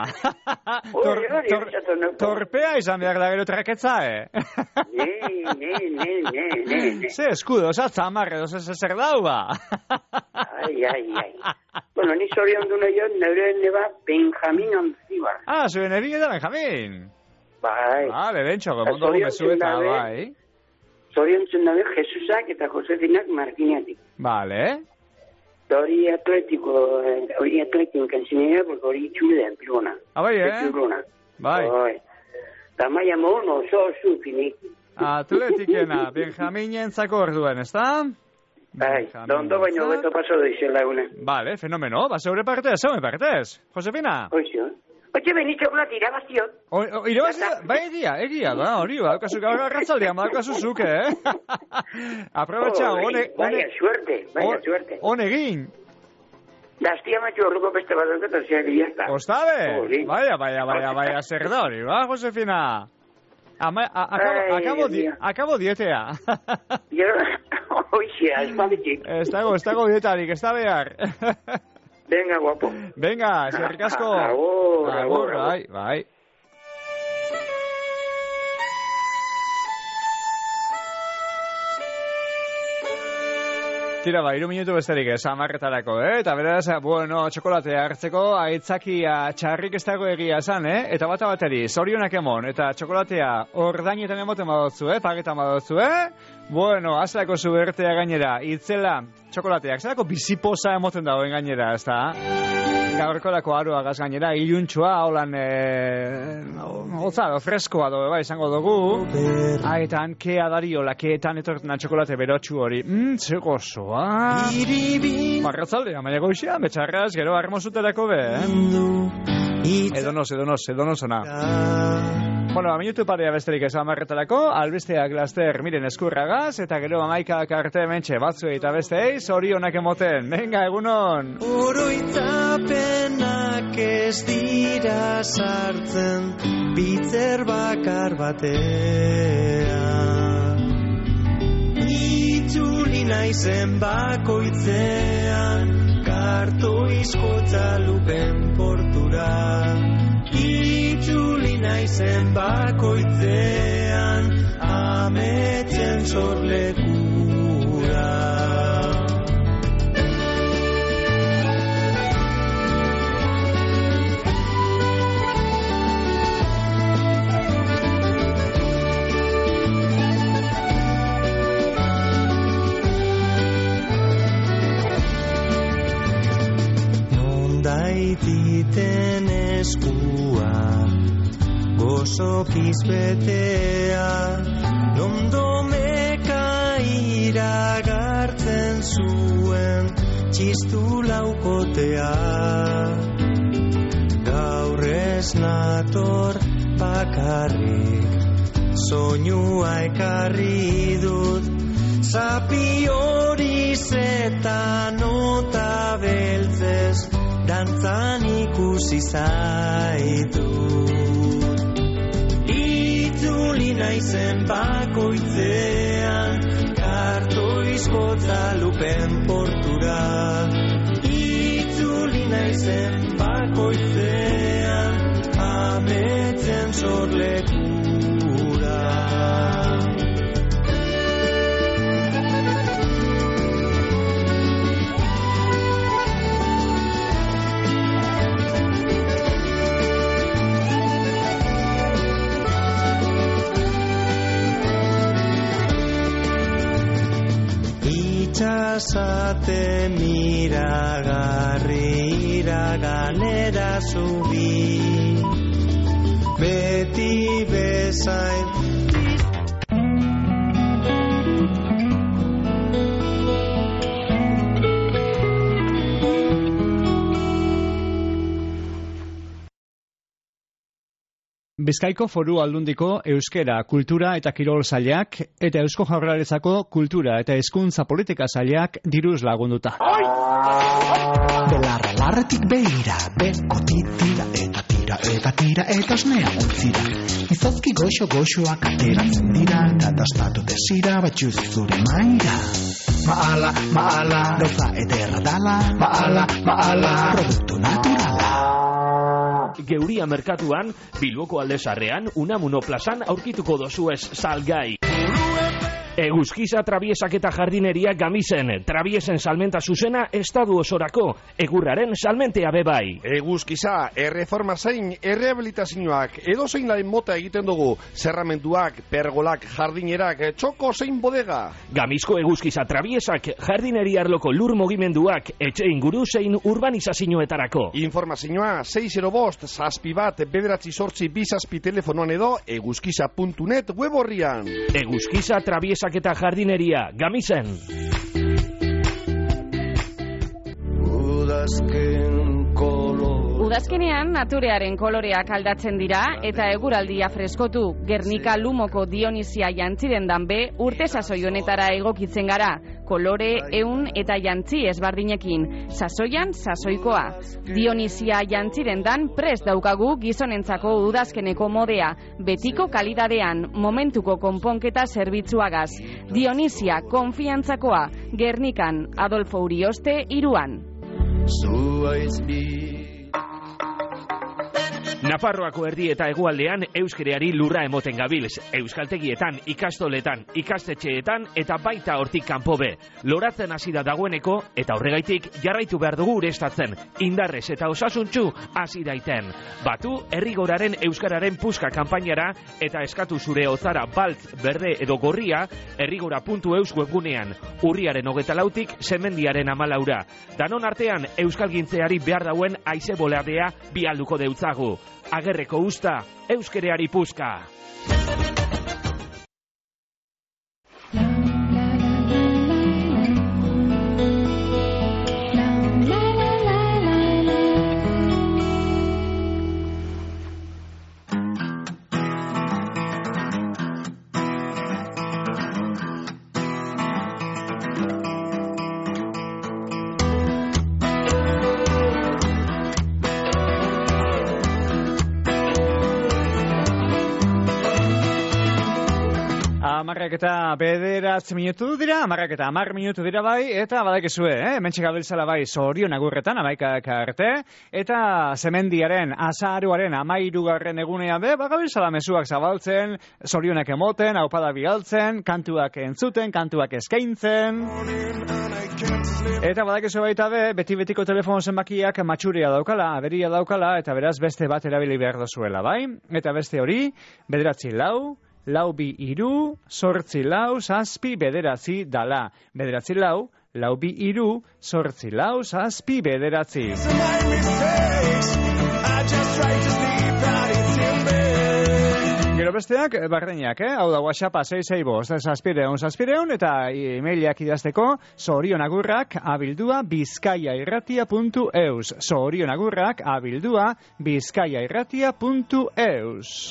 Torpea izan behar da gero traketza, eh? Ne, ne, ne, ne, ne, ne. Ze eskudo, zatza amarre, doze zer da hau ba. Ai, ai, ai. Bueno, ni zorion du nahi, neure neba Benjamin Antzibar. Ah, zuen erin eta Benjamin. Bai. Vale, bentxo, gomondo gumezu eta bai. Zoriontzen dabe Jesusak eta Josefinak Martinatik. Vale. Hori atletiko, hori atletiko kanzinera, porque hori txulean, pilona. Ah, bai, eh? Bai. Bai. Da maia mono, oso oso finik. Atletikena, Benjaminen zako orduen, ez da? Bai, dondo baino beto paso doizela egune. Vale, fenomeno, ba, zeure partez, zeure partez. Josefina? Oixo. Oye, benitxo gula tirabaziot. Irabaziot? Ba, egia, egia, da, hori, ba, okazu gaur garratzaldean, ba, okazu zuke, eh? Aprobetxa, hone... Baina suerte, baina suerte. Hone egin. Dastia matxo horruko beste bat dut, ozia egiazta. Ostabe? Baina, baina, baina, baina, zer da hori, ba, Josefina? Akabo dietea. Oixea, espadetxik. Ez dago, ez dago dietarik, ez da behar. Venga, guapo. Venga, eskerrik asko. Agur, agur, bai, bai. Tira, ba, iru minutu besterik ez, amarretarako, eh? Eta beraz, bueno, txokolatea hartzeko, aitzakia txarrik ez dago egia esan, eh? Eta bata bateri, zorionak emon, eta txokolatea ordainetan emoten badotzu, eh? Pagetan badotzu, eh? Bueno, azalako zubertea gainera, itzela txokolateak, zelako bizipoza emoten dagoen gainera, ez da? Gaurkolako aroa gaz gainera, iluntxua, holan, e, hotza, freskoa dobe, bai, izango dugu. Aetan, kea dariola, keetan etorten txokolate berotxu hori. Mmm, txeko osoa. Marratzaldea, maia goixean, betxarraz, gero armozuterako be, eh? Edonoz, edonoz, edonoz ona. Bueno, minutu parea besterik ez amarretarako, albesteak laster miren eskurragaz, eta gero amaikak arte mentxe batzuei eta besteei, zorionak emoten. Venga, egunon! Oroitzapenak ez dira sartzen, bitzer bakar batean. Itzuli naizen bakoitzean, kartoizkotza lupen portura. Itzuli naizen bakoitzean, ametzen sorlekura. baititen eskua, gozokiz betea, nondomeka iragartzen zuen txistu laukotea. Gaur ez nator bakarrik, soinua ekarri dut, zapi horiz eta nota beltzez, dantzan ikusi zaitu. Itzuli naizen bakoitzean, kartoizko tzalupen portura. Itzuli naizen bakoitzean, ametzen sorlekura. Itxasate miragarri iraganera zubi, beti bezain. Bizkaiko Foru Aldundiko Euskera, Kultura eta Kirol Sailak eta Eusko Jaurlaritzako Kultura eta Hezkuntza Politika Sailak diruz lagunduta. Belarra larretik beira, beko titira eta tira eta tira eta osnea muntzira. Izozki goxo-goxoak ateratzen dira eta dastatu desira batxuz zure maira. Maala, maala, gauza ederra dala, maala, maala, produktu naturala. Geuria merkatuan, Bilboko Aldezarrean, Unamuno plazan aurkituko dozuez salgai. Eguzkiza trabiesak eta jardineria Gamisen, trabiesen salmenta zuzena estadu osorako, egurraren salmentea bebai. Eguzkiza, erreforma zein, errehabilitazioak, edo zein lain mota egiten dugu, zerramentuak, pergolak, jardinerak, txoko zein bodega. Gamizko eguzkiza trabiesak, jardineria arloko lur mugimenduak, etxe inguru zein urbanizazioetarako. Informazioa, sei zero bost, zazpi bat, bederatzi sortzi bizazpi telefonoan edo, eguzkiza puntu net web horrian. Eguzkiza trabiesak eta jardineria, Gamisen. Udazken kolor. Udazkenean naturearen koloreak aldatzen dira eta eguraldia freskotu. Gernika Lumoko Dionisia jantzidendan be urte sasoi honetara egokitzen gara. Kolore, ehun eta jantzi ezbardinekin. Sasoian, sasoikoa. Dionisia jantzidendan prest daukagu gizonentzako udazkeneko modea. Betiko kalidadean, momentuko konponketa zerbitzuagaz. Dionisia, konfiantzakoa. Gernikan, Adolfo Urioste, iruan. Nafarroako erdi eta hegoaldean euskereari lurra emoten gabilz. Euskaltegietan, ikastoletan, ikastetxeetan eta baita hortik kanpo be. Loratzen hasi da dagoeneko eta horregaitik jarraitu behar dugu urestatzen. Indarrez eta osasuntxu hasi daiten. Batu herrigoraren euskararen puska kanpainara eta eskatu zure otzara baltz, berde edo gorria herrigora puntu eus webgunean. Urriaren hogeta lautik semendiaren amalaura. Danon artean euskalgintzeari behar dauen aize boleadea bialduko deutzagu. Agerreko usta, euskereari puska. Amarrak eta bederatz minutu dira, amarrak eta amar minutu dira bai, eta badakizue, eh? Mentxe gabiltzala bai zorion agurretan, amaikak arte, eta zemendiaren, azaruaren amairugarren egunea be, bagabiltzala mezuak zabaltzen, zorionak emoten, aupada bigaltzen, kantuak entzuten, kantuak eskaintzen. Eta badakizue baita be, beti-betiko telefono zenbakiak matxuria daukala, aberia daukala, eta beraz beste bat erabili behar dozuela, bai? Eta beste hori, bederatzi lau, lau bi iru, sortzi lau, zazpi bederatzi dala. Bederatzi lau, lau bi hiru zortzi lau zazpi bederatzi. Gero besteak, barreinak, eh? Hau da, WhatsAppa sei sei bost, zazpireun, zazpireun, eta e-mailak idazteko, zorionagurrak abildua bizkaiairratia puntu eus. Zorionagurrak abildua bizkaiairratia puntu eus.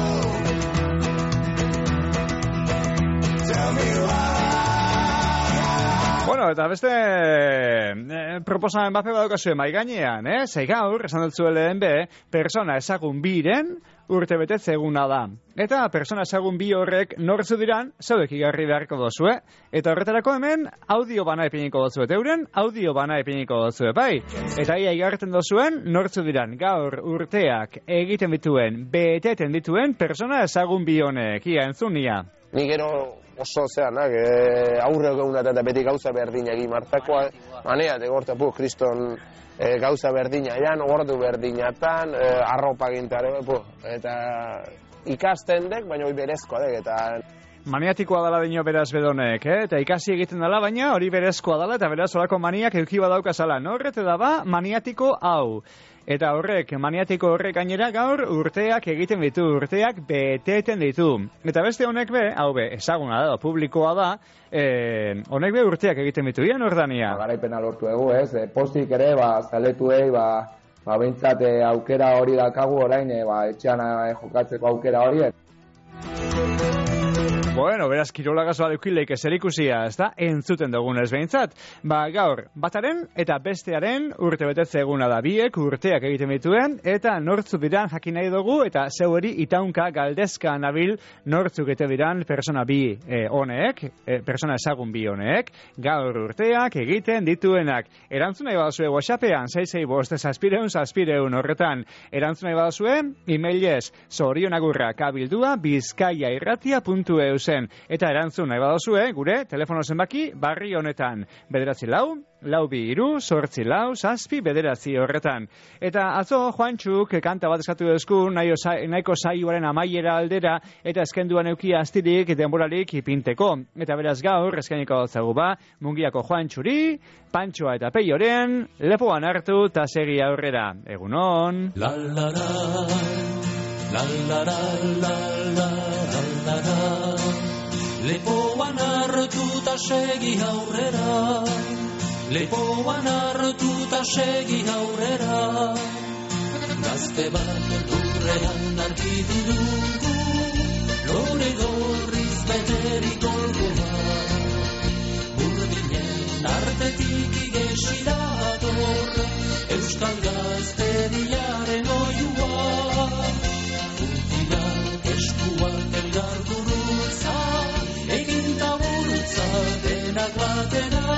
Bueno, eta beste eh, proposamen bape badokazue mai gainean, eh? Zei gaur, esan dut zuen lehen be, persona ezagun biren urte betetze eguna da. Eta persona ezagun bi horrek nortzu diran, zaudek igarri beharko dozue. Eta horretarako hemen, audio bana epiniko dozue. Euren, audio bana epiniko dozue, bai. Eta ia igarten dozuen, nortzu diran, gaur urteak egiten dituen, beteten dituen, persona ezagun bi honek. Ia, entzunia. Ni gero oso zeanak, e, aurre geunat eta beti gauza berdina egin martakoa, manea, egorte, pu, kriston e, gauza berdina, jan, ordu berdinatan, e, arropa gintare, pu, eta ikasten dek, baina hori berezkoa dek, eta... Maniatikoa dela dino beraz bedonek, eh? Eta ikasi egiten dela, baina hori berezkoa dela, eta beraz horako maniak euki badaukazala. Norrete da ba, maniatiko hau. Eta horrek, maniatiko horrek gainera gaur urteak egiten ditu, urteak beteten ditu. Eta beste honek be, hau be, ezaguna da, publikoa da, eh, honek be urteak egiten ditu, ian ordania. Garaipena lortu egu, ez? E, postik ere, ba, zaletuei, ba, ba, bintzat aukera hori dakagu orain, e, ba, etxean e, jokatzeko aukera hori. Bueno, beraz, kirolagazoa deukileik ezer ikusia, ez da, entzuten dugunez behintzat. Ba, gaur, bataren eta bestearen urte betetze eguna da biek, urteak egiten dituen, eta nortzuk diran jakin nahi dugu, eta zeueri itaunka galdezka nabil nortzuk ete diran persona bi eh, honek, eh, persona ezagun bi honek, gaur urteak egiten dituenak. Erantzun nahi badazue WhatsAppean, sei sei bost, zazpireun, zazpireun horretan. Erantzun nahi badazue, e-mailez, zorionagurrak abildua bizkaiairratia puntu eus. Eta erantzun nahi badazue, gure telefono zenbaki barri honetan. Bederatzi lau, lau bi hiru, zortzi lau, zazpi bederatzi horretan. Eta atzo Juantxuk kanta bat eskatu dezku, nahiko saioaren amaiera aldera, eta eskenduan eukia astirik denboralik ipinteko. Eta beraz gaur, eskainiko dutzagu ba, Mungiako Juantxuri, Pantxoa eta Peioren, lepoan hartu eta segi aurrera. Egunon! La la la, la la la, la la la la. Lepoan hartuta segi aurrera, lepoan hartuta segi aurrera. Gazte bat lurrean argitu dugu, lore gorriz beterik olgoa. Burdinen artetik igesi dator, euskal gazteriaren oiua. Funtinak eskuak elgar gurutza, egin taburutza denak batera.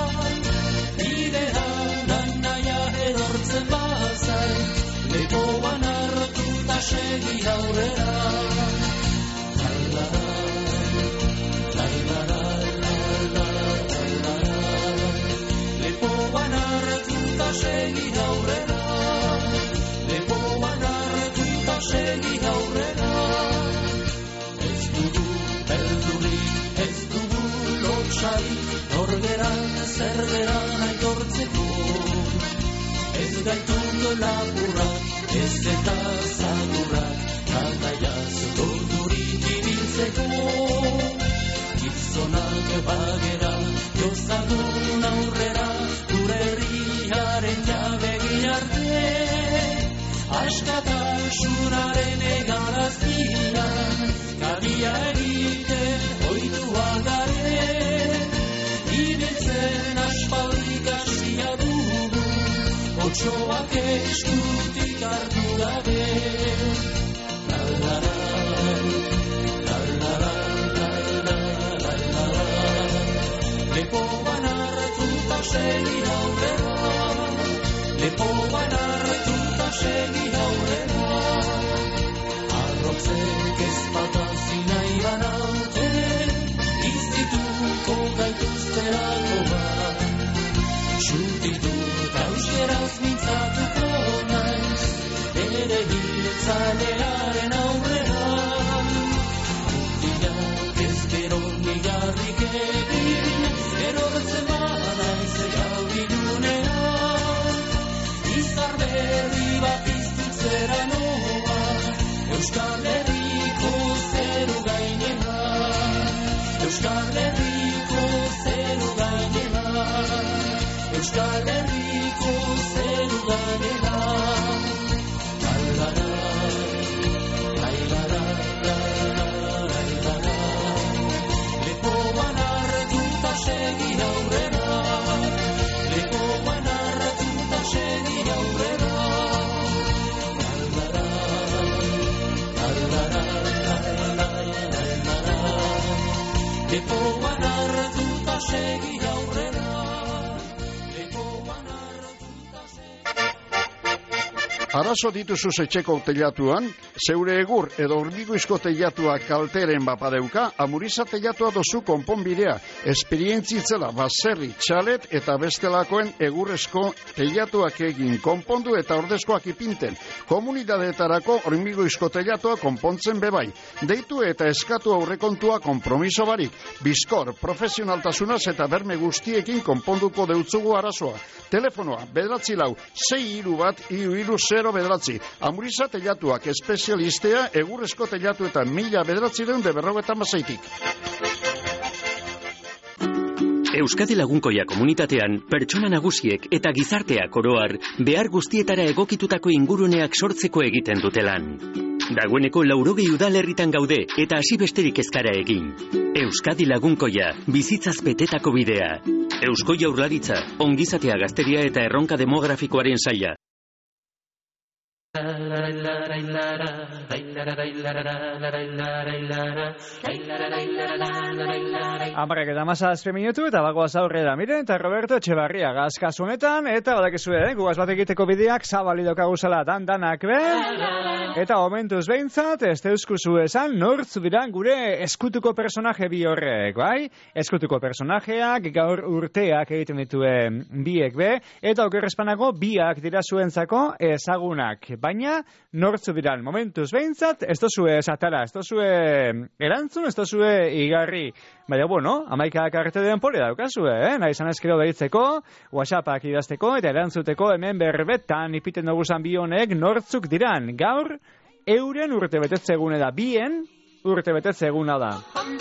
Bidean naia erortzen bazai, lepoan hartuta segi aurrera. Lalara, lalara, lalara, lepoan hartuta segi aurrera. Lepoan hartuta segi aurrera. Ez dugu beldurik, ez dugu lotxarik, norgeran zerberan aitortzeko. Ez gaituk lapurrak, ez eta zagurrak, kataiaz gordurik ibiltzeko. Gizonak bagera, jozagun aurrera, gure herriaren jabegi arte. Askatasunaren egaraztian, kadia egiten oitua gare. Ibiltzen aspaldik hasia dugu, otsoak eskutik hartu gabe. Lalara, lalara, lalara, lalara. Lepoan hartuta segi aurrera, lepoan hartuta segi aurrera. Arrotzek ez patazina iban hauten, izituko gaituzterako bat. Txutitu eta euskeraz mintzatuko naiz, ere hiltzalearen aurrera. Gutiak ez gero nigarrik egin, erortzen bada Euskal Herriko zeru gainera, Euskal Herriko zeru gainera, Euskal Herriko zeru gainera. Lailara, lailara, lailara, lepoan hartuta segi aurrera, lepoan hartuta segi aurrera. Lepoan hartuta segi aurrera, lepoan hartuta segi. Arazo dituzuz etxeko teilatuan, zeure egur edo hormigoizko teilatua kalteren bapadeuka, Amuriza teilatua dozu konponbidea, esperientzitzela baserri, txalet eta bestelakoen egurrezko teilatuak egin konpondu eta ordezkoak ipinten. Komunidadeetarako hormigoizko teilatua konpontzen bebai. Deitu eta eskatu aurrekontua konpromiso barik. Bizkor, profesionaltasunaz eta berme guztiekin konponduko deutzugu arazoa. Telefonoa, bederatzi lau, sei hiru bat, hiru hiru zero bederatzi. Amuriza teilatuak espezialistea egurrezko teilatu eta mila bederatzi deun de berrogeta mazaitik. Euskadi Lagunkoia komunitatean, pertsona nagusiek eta gizarteak oroar behar guztietara egokitutako inguruneak sortzeko egiten dute lan. Dagoeneko laurogei udalerritan gaude eta hasi besterik ezkara egin. Euskadi Lagunkoia, bizitzaz betetako bidea. Eusko Jaurlaritza, ongizatea gazteria eta erronka demografikoaren saila. Amarak eta mazazpe minutu eta bagoaz aurrera. Miren, eta Roberto Etxebarria gazkaz honetan, eta badakizue, eh? Gugaz bat egiteko bideak zabali daukaguzela dan-danak be. Eta momentuz behintzat, ez deuskuzu esan, nortzu diran gure eskutuko personaje bi horrek, bai? Eskutuko personajeak, gaur urteak egiten dituen biek be, eta okerrezpanago biak dira zuentzako ezagunak. Baina, nortzu diran, momentuz behintzat, ez dozue esatara, ez dozue erantzun, ez dozue igarri. Baina, bueno, amaikak arte den poli daukazue, eh? Nahi izan ezkero deitzeko, WhatsAppak idazteko, eta erantzuteko hemen berbetan ipiten duguzan bi honek nortzuk diran. Gaur, euren urte betetzegune da, bien urte betetzeguna da.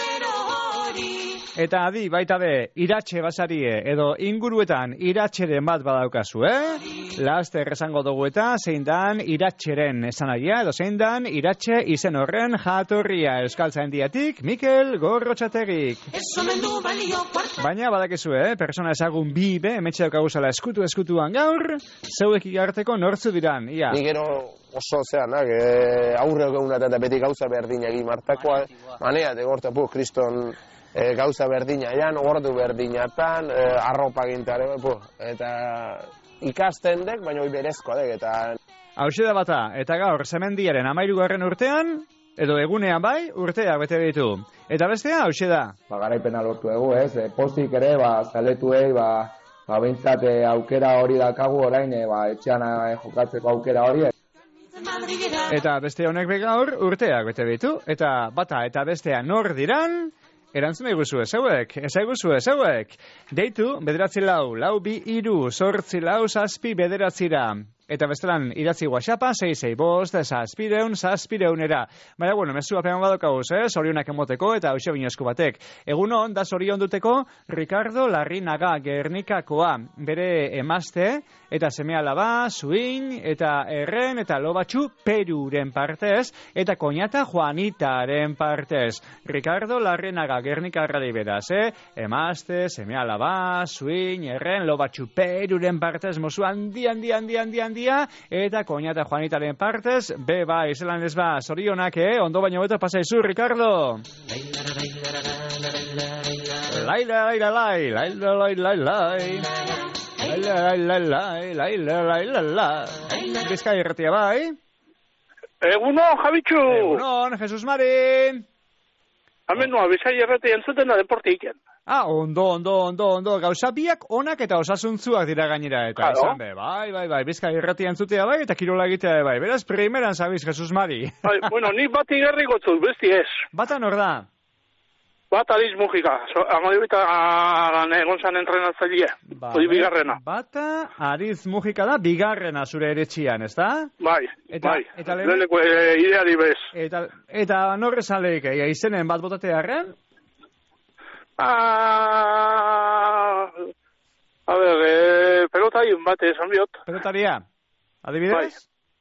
Eta adi, baita be, iratxe basarie, edo inguruetan iratxeren bat badaukazu, eh? Laster esango dugu eta zein dan iratxeren esanaia, edo zein dan iratxe izen horren jatorria Euskaltzaindiatik, Mikel Gorrotxategik. Baina badakizu, eh? Persona ezagun bi be, emetxe daukaguzala eskutu eskutuan gaur, zeuek igarteko nortzu diran, ia. Ni gero oso zeanak, eh, aurre geunat eta beti gauza berdin egin martakoa, manea, de gorta pu, kriston e, gauza berdina jan, ordu berdinatan, e, arropa gintare, pu, eta ikasten dek, baina hoi berezkoa dek, eta... Hauxe da bata, eta gaur, zemendiaren amairugarren urtean, edo egunean bai, urteak bete ditu. Eta bestea, hauxe da. Ba, garaipena lortu egu, ez? E, postik ere, ba, zaletuei, ba, ba, bintzat aukera hori dakagu orain, e, ba, etxean e, jokatzeko aukera hori. Eta beste honek begaur, urteak bete ditu. Eta bata, eta bestea nor diran... Erantzun eguzue, zeuek, ez eguzue, zeuek. Deitu, bederatzi lau, lau bi iru, sortzi lau, zazpi bederatzira. Eta bestelan, idatzi WhatsAppa, sei sei bost, zazpireun, zazpireunera. Baina, bueno, mezu apean badokauz, eh? Zorionak emoteko eta hauxe binezko batek. Egunon, da zorion duteko, Ricardo Larrinaga, Gernikakoa, bere emazte, eta seme alaba, zuin, eta erren, eta lobatxu Peruren partez, eta koñata Juanitaren partez. Ricardo Larrinaga, Gernikarrari beraz, eh? Emazte, seme alaba, zuin, erren, lobatxu Peruren partez, mozu handi, handi, handi, handi, handi, eta koñata Juanitaren partez, be ba, izelan ez ba, zorionak, eh? Ondo baino beto pasaizu, Ricardo! Lai, lai, lai, lai, lai, lai, lai, lai, lai, lai, lai, lai, lai, lai, lai, Bizkai erretia bai? Egunon, Javitxu! Egunon, Jesus Marin! Hemen noa, Bizkai erretia entzuten da deportiken. Ah, ondo, ondo, ondo, ondo, gauza biak onak eta osasuntzuak dira gainera, eta claro. Esan be, bai, bai, bai, Bizkai irratia entzutea bai, eta kirola egitea bai, beraz, primeran zabiz, Jesus Mari. Bai, bueno, ni bat igarri gotzuz, besti ez. Bata nor da? Bat Ariz Mujika, so, amodibita egon zan entrenatzailea, hori bigarrena. Bata Ariz Mujika da, bigarrena zure eretxian, ez da? Bai, eta, bai, eta leheneko e, ideari bez. Eta, eta norre zaleik, e, izenen bat botate harren? Ah, a ver, e, pelotari bate esan biot. Pelotaria, adibidez? Bai.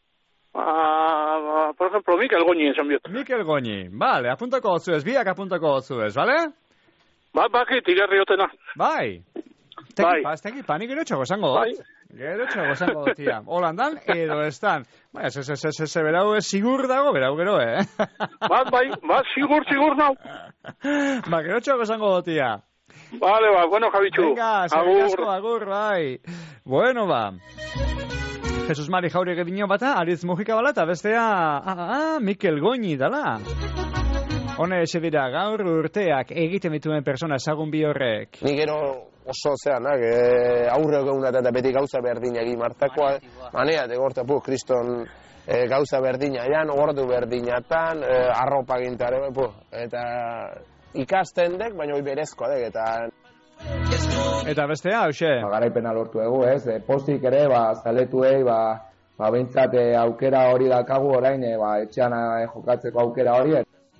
Ah, por ejemplo, Mikel Goñi esan biot. Mikel Goñi, vale, apuntako gotzuez, biak apuntako gotzuez, vale? Ba, bakit, igarri otena. Bai. Tekipa, ez tekipa, nik gero txogo esango dut. Gero txogo esango dut, tia. Holandan, edo estan. Bai, ez, ez, ez, ez, berau sigur dago, berau gero, eh? Ba, bai, ba, sigur, sigur nau. Ba, gero txogo esango dut, tia. Vale, ba, bueno, Javitxu. Venga, zerik asko, agur, bai. Bueno, ba. Jesus Mari Jaurek edino bata, Ariz Mujika bala, eta bestea, ah, ah, Mikel Goñi dala. Hone ese dira, gaur urteak egiten dituen persona ezagun bi horrek. Ni gero oso zeanak, e, aurre eguna eta beti gauza berdina egin martakoa, manea, de gorta, pu, kriston e, gauza berdina jan, ordu berdinatan, e, arropa gintare, pu, eta ikasten dek, baina hoi berezkoa dek, eta... Eta bestea, hauxe? Ba, garaipena lortu egu, ez? E, postik ere, ba, zaletuei, ba, ba, behintzat e, aukera hori dakagu orain, e, ba, etxean e, jokatzeko aukera hori.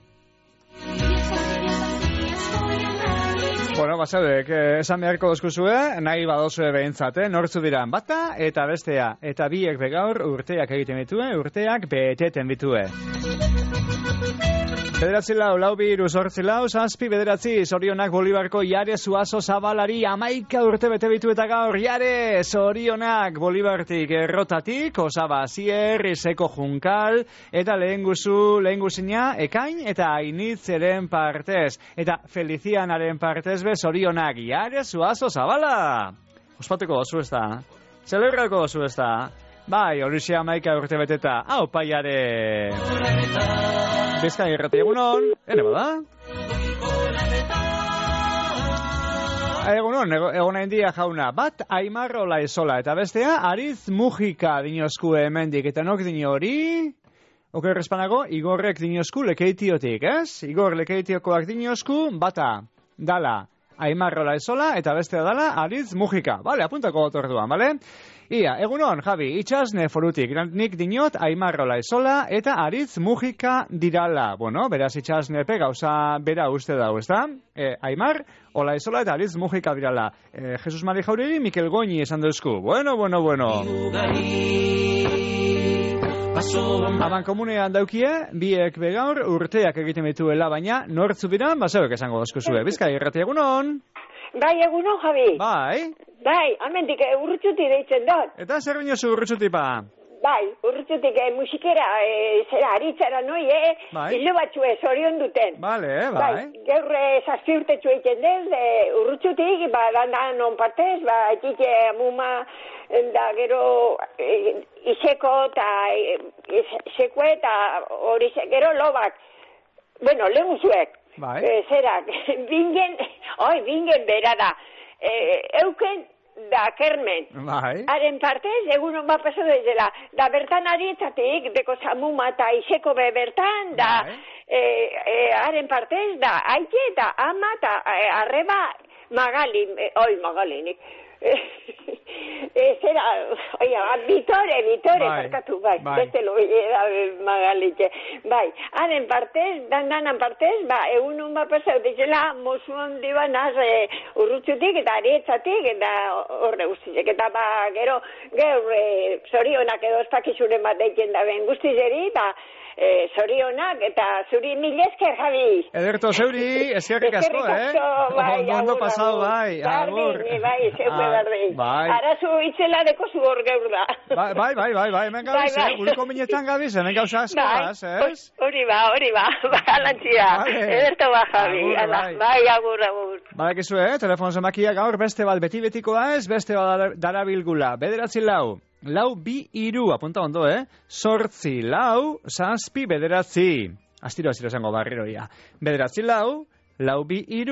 Bueno, basaudek, eh, esan beharko dozkuzue, nahi badozue behintzat, eh? Nortzu diran bata eta bestea, eta biek begaur urteak egiten ditue, urteak beteten ditue. Bederatzi lau, lau bi iru, zortzi lau, zazpi, bederatzi, zorionak Bolibarko Jare Zuazo Zabalari, amaika urte bete bitu eta gaur, Jare, zorionak Bolibartik errotatik, Osaba Zier, Izeko Junkal, eta lehen guzu, lehen guzina, Ekain, eta Ainitzeren partez, eta Felizianaren partez be, zorionak Jare Zuazo Zabala. Ospatuko dozu ez da, zelebrako dozu ez da, bai, horixe amaika urte beteta, hau paiare. Bizkai errati egunon, ene bada? Egunon, egunen dia jauna, bat Aimar Olaizola, eta bestea Ariz Mujika dinozku hemendik, eta nok dino hori? Oker espanago, Igorrek dinozku lekeitiotik, ez? Igor lekeitiokoak dinozku, bata, dala Aimar Olaizola, eta bestea dala Ariz Mujika. Bale, apuntako otorduan, bale? Ia, egunon, Javi, itxasne forutik, nik dinot Aimar Olaizola eta Ariz Mujika dirala. Bueno, beraz itxasnepe gauza bera uste dau, ez da? E, Aimar Olaizola eta Ariz Mujika dirala. E, Jesus Mari Jauregi, Mikel Goñi esan duzku. Bueno, bueno, bueno. Aban komunean daukie, biek begaur urteak egiten dituela, baina nortzu biran, basauek esango dozkuzue. Bizkai errati egunon. Bai, egunon, Javi. Bai. Bai, amendik urrutxuti deitzen dut. Eta zer binozu urrutxutipa? Bai, urrutxutik eh, musikera, eh, zera, aritzara noi, eh? Bai. Hilo batxue, zorion duten. Bale, bai. Bai, gaur eh, zazpi urtetxu egiten dut, eh, urrutxutik, ba, dandan non partez, ba, etxike amuma, da gero eh, iseko eta eh, isekue eta hori gero lobak. Bueno, lehuzuek. Bai. Eh, zerak, bingen, oi, bingen bera da. Eh, euken da kermen. Bai. Haren partez, egunon bat paso dezela. Da bertan arietzatik, deko zamuma eta iseko be bertan, da haren eh, eh, partez, da aike eta ama eta eh, arreba magali, eh, oi magalinik. Eh, zera, oia, bitore, bitore, bai, parkatu, bai, bai. beste lo da magalitxe. Bai, haren partez, dandanan partez, ba, egunon bat pasau dizela, mozu handi banaz, e, urrutxutik eta arietzatik, eta horre guztizek, eta ba, gero, gero, e, zorionak edo espakizuren bat deiken da ben guztizeri, eta E, zorionak, eta zuri mil esker, Javi. Ederto, zeuri, eskerrik asko, eh? Eskerrik asko, bai, ondo pasau, bai, agur. Bardin, bai, zeupe Ah, bardin. bai. Arazu itzela deko zu hor geur da. Bai, bai, bai, bai, bai, hemen gabiz, Bai, eh? bai. Guriko minetan gabiz, hemen gauza asko, Bai, bas, ez? hori ba, hori ba, ba, alantxia. Vale. Ederto ba, Javi. Agur, Ala, bai. bai, agur, agur. Badakizu, eh? Telefono zemakia gaur beste bat beti-betikoa ez, beste bat darabilgula. Bederatzi lau. Lau bi iru, apunta ondo, eh? Sortzi lau, zazpi bederatzi. Astiro, astiro esango barriroia. Bederatzi lau, lau bi iru,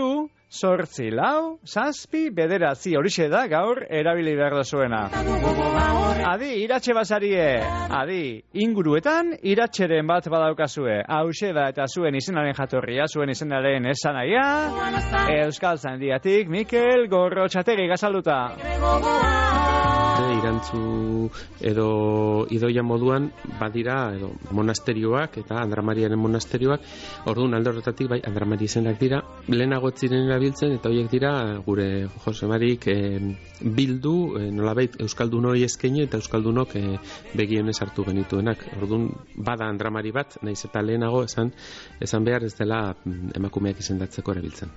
sortzi, lau, zazpi, bederatzi, horixe da gaur erabili behar dozuena. Adi, iratxe basarie, adi, inguruetan iratxeren bat badaukazue. Hauxe da eta zuen izenaren jatorria, zuen izenaren esanaia, Euskal Zaindiatik, Mikel Gorrotxategi gazalduta. Irantzu edo idoia moduan badira edo monasterioak eta Andra Mariaren monasterioak, orduan alde horretatik bai Andra Mari izenak dira, lehenago ez ziren erabiltzen eta horiek dira gure Jose Marik e, bildu e, nolabait euskaldun hori eskaini eta euskaldunok e, begien hartu genituenak. Orduan bada Andra Mari bat, naiz eta lehenago esan esan behar ez dela emakumeak izendatzeko erabiltzen.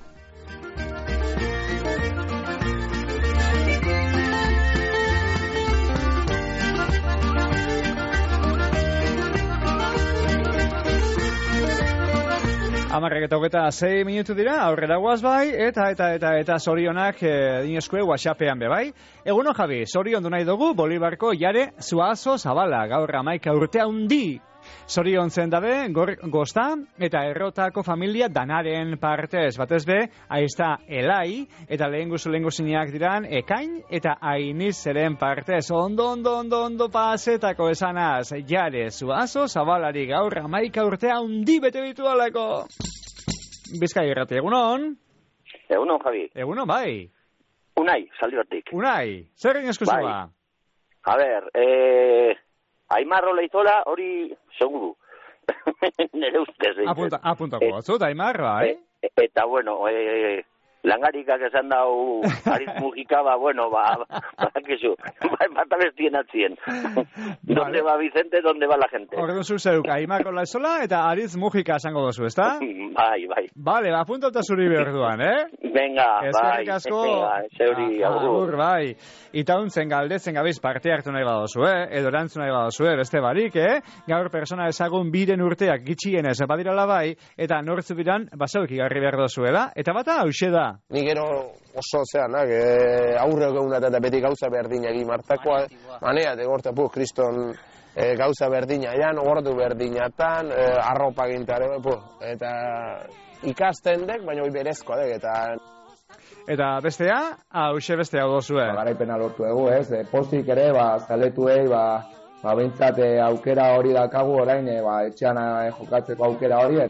Amarrek eta hogeta zei minutu dira, aurrera guaz bai, eta, eta, eta, eta zorionak e, dinezkue whatsappean be bai. Eguno Javi, zorion du nahi dugu Bolibarko Jare Zuazo Zabala, gaur amaika urtea undi. Zorion zen dabe, Gosta eta Errotako familia danaren partez. Batez be, aizta Elai, eta lehen guzu lehen guzineak diran, Ekain eta Ainiz zeren partez. Ondo, ondo, ondo, ondo pasetako esanaz, Jare Zuazo Zabalari gaur amaika urtea undi bete ditu alako. Bizkai errati, egunon? Egunon, Javi. Egunon, bai. Unai, Zaldibartik. Unai, zer egin eskuzua? Bai. A ber, eh... Aimarro Leizola hori seguru. Nere ustez. Apunta, apuntako batzut, Aimarra, eh? E, eta bueno, eh, langarikak esan dau Ariz Mujika, ba, bueno, ba, badakizu, ba, bat abestien atzien. Donde va Vicente, donde va la gente. Horren zuzeuk, Aimarro Leizola eta Ariz Mujika esango dozu, ezta? Bai, bai. Vale, ba, apuntauta zuri berduan, eh? Venga, bai. Asko. Venga, zeuri, agur. Bai. Itauntzen galdetzen gabiz parte hartu nahi badozu, eh? Edo erantzun nahi badozu, eh? Beste barik, eh? Gaur persona ezagun biren urteak gitxienez badirala bai, eta nortzu biran basauk igarri behar dozuela, eta bata hauxe da. Ni gero oso zeanak, e, aurre egunat eta beti gauza berdina egin martakoa, manea, de gorta, pu, kriston e, gauza berdina jan, ordu berdinatan, e, arropa gintare, pu, eta ikasten dek, baina hori berezkoa dek, eta... Eta bestea, hauxe bestea dozue. Ba, garaipena lortu egu, ez? E, postik ere, ba, zaletuei, ba, ba, bintzat e, aukera hori dakagu orain, e, ba, etxean e, jokatzeko aukera hori.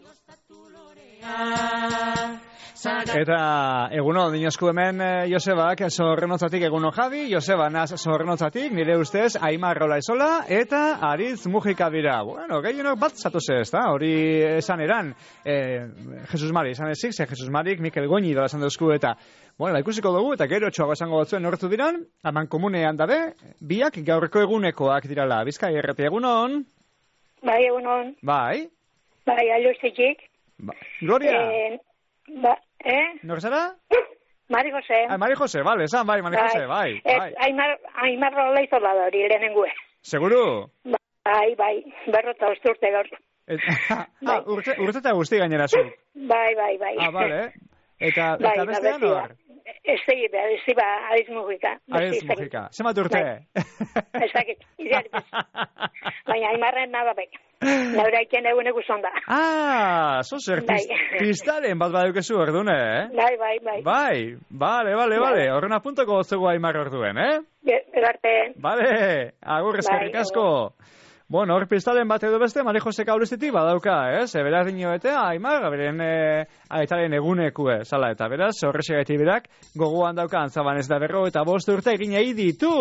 Eta eguno, dinozku hemen eh, Josebak Zorrenotzatik, eguno Javi, Joseba naz Zorrenotzatik, nire ustez Aimar Olaizola eta Ariz Mujika dira. Bueno, gehienok bat zatoze ez da, hori esan eran, eh, Jesus Mari esan ezik, ze Jesus Marik Mikel Goñi dola esan duzku eta, bueno, ikusiko dugu eta gero txoago esango batzuen nortu diran, aman komunean dabe, biak gaurko egunekoak dirala. Bizkai erreti egunon? Bai, egunon. Bai? Bai, aloizetik. Ba. Gloria? Eh, ba, eh? Nor zara? Mari Jose. Ah, Mari Jose, vale, esan, bai, Mari Jose, bai. bai. Aimar, Aimar Olaizola da hori lehenengue. Seguru? Bai, bai, berrota uste urte gaur. Ah, urte, urte eta guzti gainera zu. Bai, bai, bai. Ah, vale. Eta, bai, eta bestean hor? Ez tegi, ez ziba, Ariz Mujika. Ariz Mujika. Zemat urte? Ez dakit, idealiz. Baina, Aimarren nada bai. Naura iken eguneko zonda. Ah, zo zer, bai. pistaren bat badukezu ordune, eh? Bai, bai, bai. Bai, bale, bale, bale. Horren apuntako gotzegu Aimar orduen, eh? Egarte. Bale, agur eskerrik asko. Bueno, hor pistalen bat edo beste, Mari Jose Kaurestetik badauka, ez? Eh? Beraz dino eta Aimar, beren eh, aitaren egunekue, zala eta beraz, horrexegaiti berak, gogoan dauka antzaban ez da berro eta bost urte egin nahi ditu.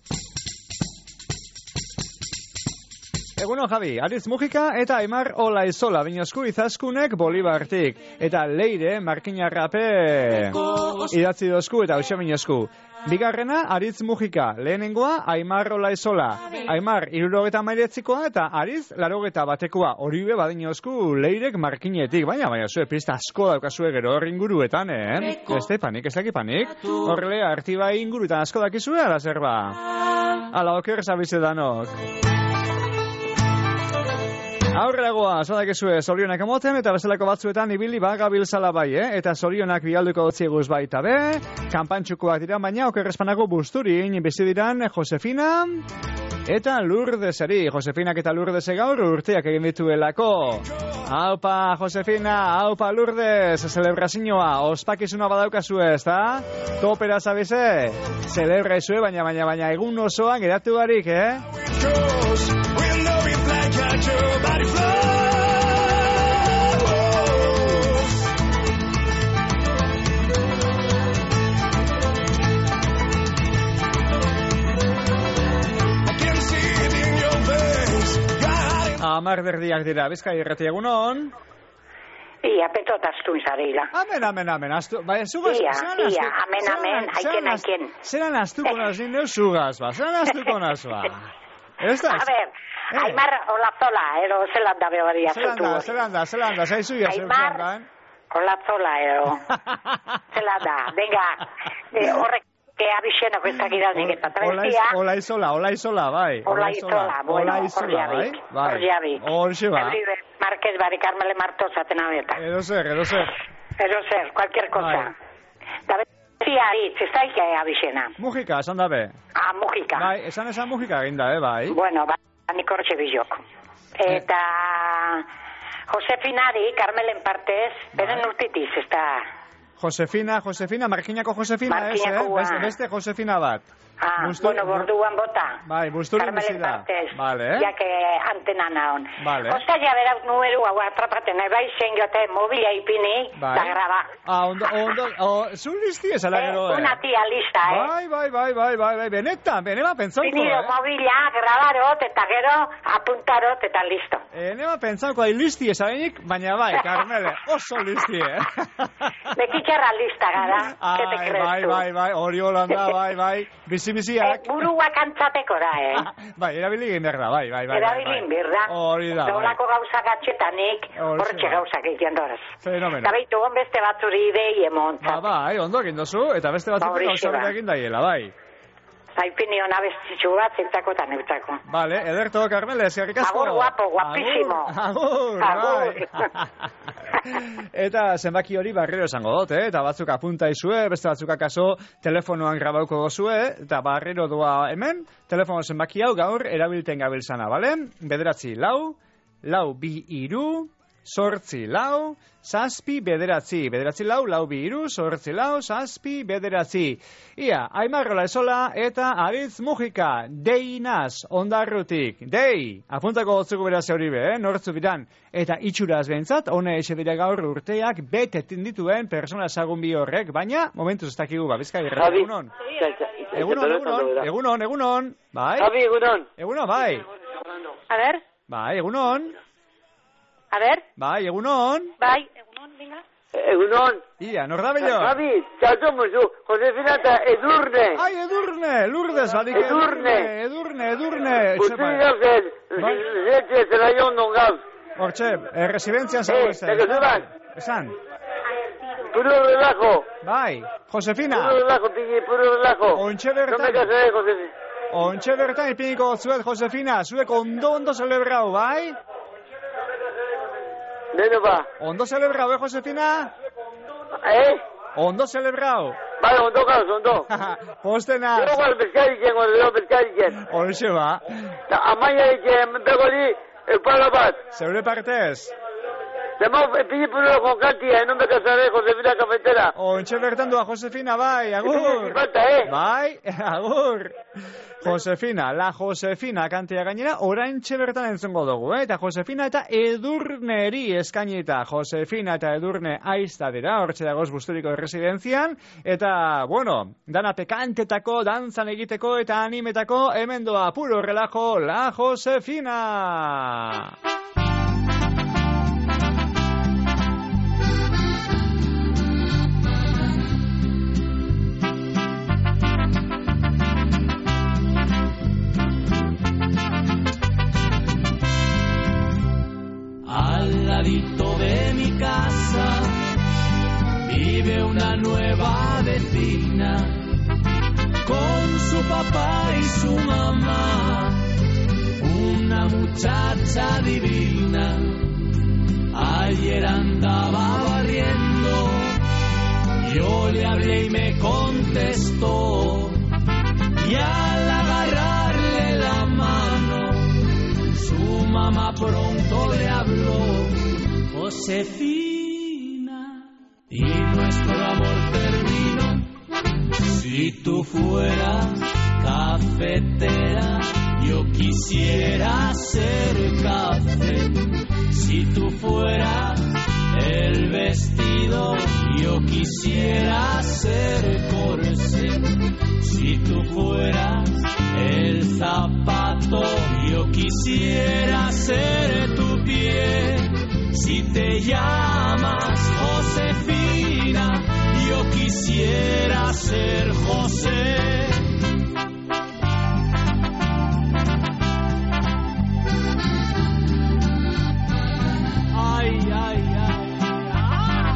Egunon Javi, Ariz Mujika eta Aimar Olaizola, binozku izaskunek Bolibartik. Eta Leire, markinarrape idatzi dozku eta hausia binozku. Bigarrena, Ariz Mujika, lehenengoa, Aimar Olaizola. Aimar, irurogeta mairetzikoa eta Ariz, larogeta batekoa. Hori be badinozku Leirek markinetik, baina, baina, zue, pista asko daukazue gero hor inguruetan, eh? Ez da panik, ez da panik. Horrele, artibai inguruetan asko dakizue, ala zerba. Ala, oker zabize danok. Aurreragoa, zodakezue, zorionak emoten, eta bezalako batzuetan ibili bagabiltzala bai, eh? Eta zorionak bialduko dotzieguz baita be, kanpantxukoak dira, baina okerrezpanako busturin, bizi diran Josefina, Eta Lourdesari, Josefinak eta Lourdese gaur urteak egin dituelako. Aupa, Josefina, aupa Lourdes, celebrazioa, ospakizuna badaukazue, ez da? Topera zabize, celebra izue, baina, baina, baina, egun osoan geratu barik, eh? Amar berdiak dira, Bizkai irrati egunon. Ia, petot astun zareila. Amen, amen, amen, astu, bai, zugaz, ia, zelan astu. Ia, amen, amen, aiken, aiken. Zelan astuko nazin neu zugaz, ba, zelan astuko naz, ba. Ez da? A ver, eh. Aimar Olazola, ero, zelan da behoria zutu. Zelan da, zelan da, zelan da, zaizu ya zeu zelan da. Aimar Olazola, ero. Zelan da, venga, horrek. Que abixenok ez dakidan nik eta travestia. Ola izola, ola izola, bai. Ola izola, bueno, horriabik. Horriabik. Horxe ba. Marquez bari, Carmele Marto zaten abeta. Edo zer, edo zer. Edo zer, cualquier cosa. Da bezia hitz, ez daik abixena. Mujika, esan dabe. Ah, Mujika. Bai, esan esan Mujika eginda, eh, bai. Bueno, ba, nik hortxe bizok. Eta Josefinari, Carmelen partez, beren urtitiz, ez da... Josefina, Josefina, Markinako Josefina, Markinako, ez, eh? Beste, beste Josefina bat. Ah, Bustur, bueno, borduan bota. Bai, busturin bizi da. Vale, eh? Ja que antena naon. Vale. Osta ja bera numeru hau atrapaten, bai zen jote mobila ipini, bai. Da graba. Ah, ondo, ondo, oh, zu listi ez ala gero, eh? Una tia lista, eh? Bai, bai, bai, bai, bai, bai, benetan, benema pentsauko, eh? Binido mobila, grabarot, eta gero apuntarot, eta listo. Benema pentsauko, hai listi ez abenik, baina bai, Carmele, oso listi, eh? Bekitxerra lista gara, que te crees bai, tu? Bai, bai, hori holanda, bai, bai, bizi-biziak. Buruak antzateko da, eh? Bai, erabili egin behar da, bai, bai, bai. Erabili egin behar da. Hori da, bai. Daulako gauzak atxetanik, hortxe gauzak egin doraz. Fenomeno. Eta behitu, on beste batzuri idei emon. Ba, bai, ondo egin dozu, eta beste batzuk gauzak egin daiela, bai. Zaipini hona bestitxu bat, zintzako eta neutzako. Vale, ederto, Carmele, eskerrik asko. Agur guapo, guapísimo. Agur, agur, bai. Eta zenbaki hori barriro esango dut, eh? Eta batzuk apunta izue, beste batzuk akaso telefonoan grabauko gozue, eta barriro doa hemen, telefono zenbaki hau gaur erabilten gabiltzana, bale? Bederatzi lau, lau bi iru, sortzi lau, zazpi bederatzi, bederatzi lau, lau bi iru, sortzi lau, zazpi bederatzi. Ia, Aimarrola ezola eta Aritz Mujika, deinaz, ondarrutik, dei, apuntako gotzuko beraz hori be, eh? Nortzu bidan, eta itxuraz behintzat, hone ese dira gaur urteak betetin dituen persona ezagun bi horrek, baina, momentuz ez dakigu, ba, Bizkai irrati, egunon. Egunon, egunon, egunon, egunon, bai. Javi, egunon. Egunon, bai. A ver. Bai, egunon. A ver. Bai, egunon. Bai, egunon, venga. Egunon. Ia, nor da bello? Javi, txautu musu, Josefina eta Edurne. Ai, Edurne, Lourdes, badik Edurne. Edurne, Edurne. Guzturi gauzen, zetxe, zela jondon gauz. Hortxe, erresidentzian zago ezen. Eh, tegezudan. Esan. Puro relajo. Bai, Josefina. Puro relajo, tiki, puro relajo. Ontxe bertan. No me casaré, Josefina. Ontxe bertan ipiniko zuet, Josefina, zuek ondo ondo celebrau, bai? Deno ba. Ondo celebrau, eh, Josefina? Eh? Ondo celebrau. Bai, ondo gauz, ondo. Postena. Gero gual bezkariken, gero bezkariken. Horxe ba. Ta amaia iken, begoli, eupala bat. Zeure partez. Demo, pidi puro con kantia, non me casaré, Josefina Cafetera. Ontxe bertan doa, Josefina, bai, agur. Falta, eh? Bai, agur. Josefina, la Josefina kantia gainera, oraintxe bertan entzongo dugu, eh? Eta Josefina eta Edurneri eskainita. Josefina eta Edurne aizta dira, hortxe dagoz Busturiko erresidentzian. Eta, bueno, dana pekantetako, dantzan egiteko eta animetako, hemen doa puro relajo, la Josefina. Al ladito de mi casa vive una nueva vecina con su papá y su mamá, una muchacha divina. Ayer andaba barriendo, yo le hablé y me contestó, y al agarrarle la mano mamá pronto le habló, Josefina, y nuestro amor terminó. Si tú fueras cafetera, yo quisiera ser café. Si tú fueras el vestido, yo quisiera ser corsé. Si tú fueras el zapato, yo quisiera ser tu pie. Si te llamas Josefina, yo quisiera ser José. Ay, ay, ay, ay.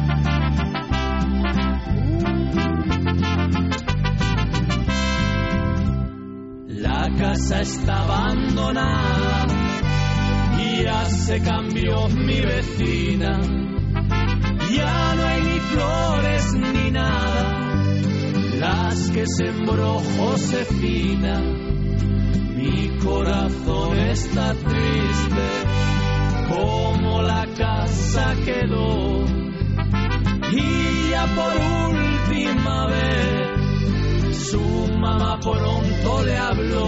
La casa está abandonada y ya se cambió mi vecina. Ya no hay ni flores ni nada, las que sembró Josefina. Mi corazón está triste, como la casa quedó. Y ya por última vez, su mamá pronto le habló,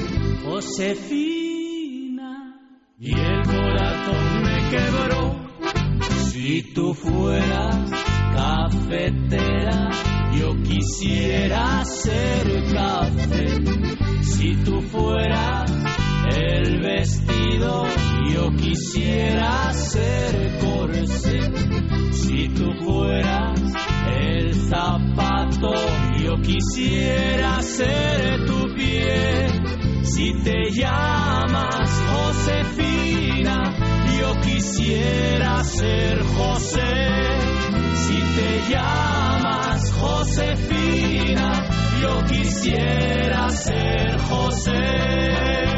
Josefina, y el corazón me quebró. Si tú fueras cafetera, yo quisiera ser café. Si tú fueras el vestido, yo quisiera ser corsé. Si tú fueras el zapato, yo quisiera ser tu pie. Si te llamas Josefina, yo quisiera ser José. Si te llamas Josefina, yo quisiera ser José.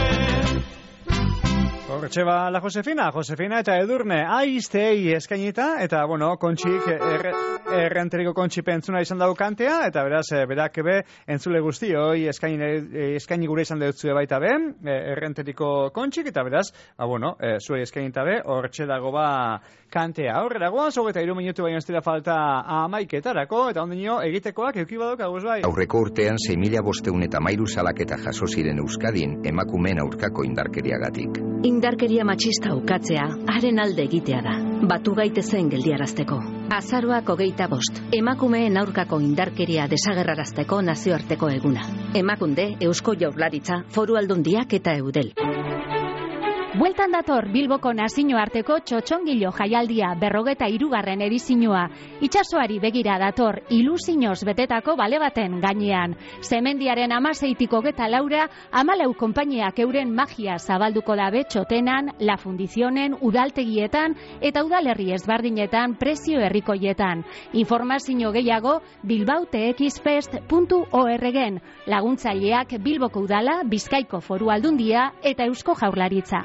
Hortxe ba, la Josefina, Josefina eta Edurne, aiztei eskainita, eta, bueno, kontxik, erre, errenteriko kontxi pentsuna izan dago kantea, eta beraz, berak be, entzule guzti, hoi eskaini, eskaini gure izan deutzue baita be, errenteriko kontxik, eta beraz, ba, bueno, e, zuei eskainita be, hortxe dago ba kantea. Horrela goaz, hogeita hiru minutu baino ez dira falta amaiketarako, eta ondino egitekoak eukibadok aguz bai. Aurreko urtean sei mila bostehun eta hamairu salaketa jaso ziren Euskadin emakumeen aurkako indarkeriagatik. Indarkeria matxista ukatzea, haren alde egitea da. Batu gaitezen geldiarazteko. Azaroak hogeita bost, emakumeen aurkako indarkeria desagerrarazteko nazioarteko eguna. Emakunde, Eusko Jaurlaritza, Foru Aldundiak eta Eudel. Bueltan dator Bilboko nazioarteko txotxongilo jaialdia berrogeta hirugarren edizioa. Itsasoari begira dator ilusioz betetako bale baten gainean. Zemendiaren amaseitiko geta laura, amalau konpainiak euren magia zabalduko dabe txotenan, La Fundizionen, udaltegietan eta udalerri ezberdinetan prezio herrikoietan. Informazio gehiago bilbautexfest puntu orgen. Laguntzaileak Bilboko udala, Bizkaiko Foru Aldundia eta Eusko Jaurlaritza.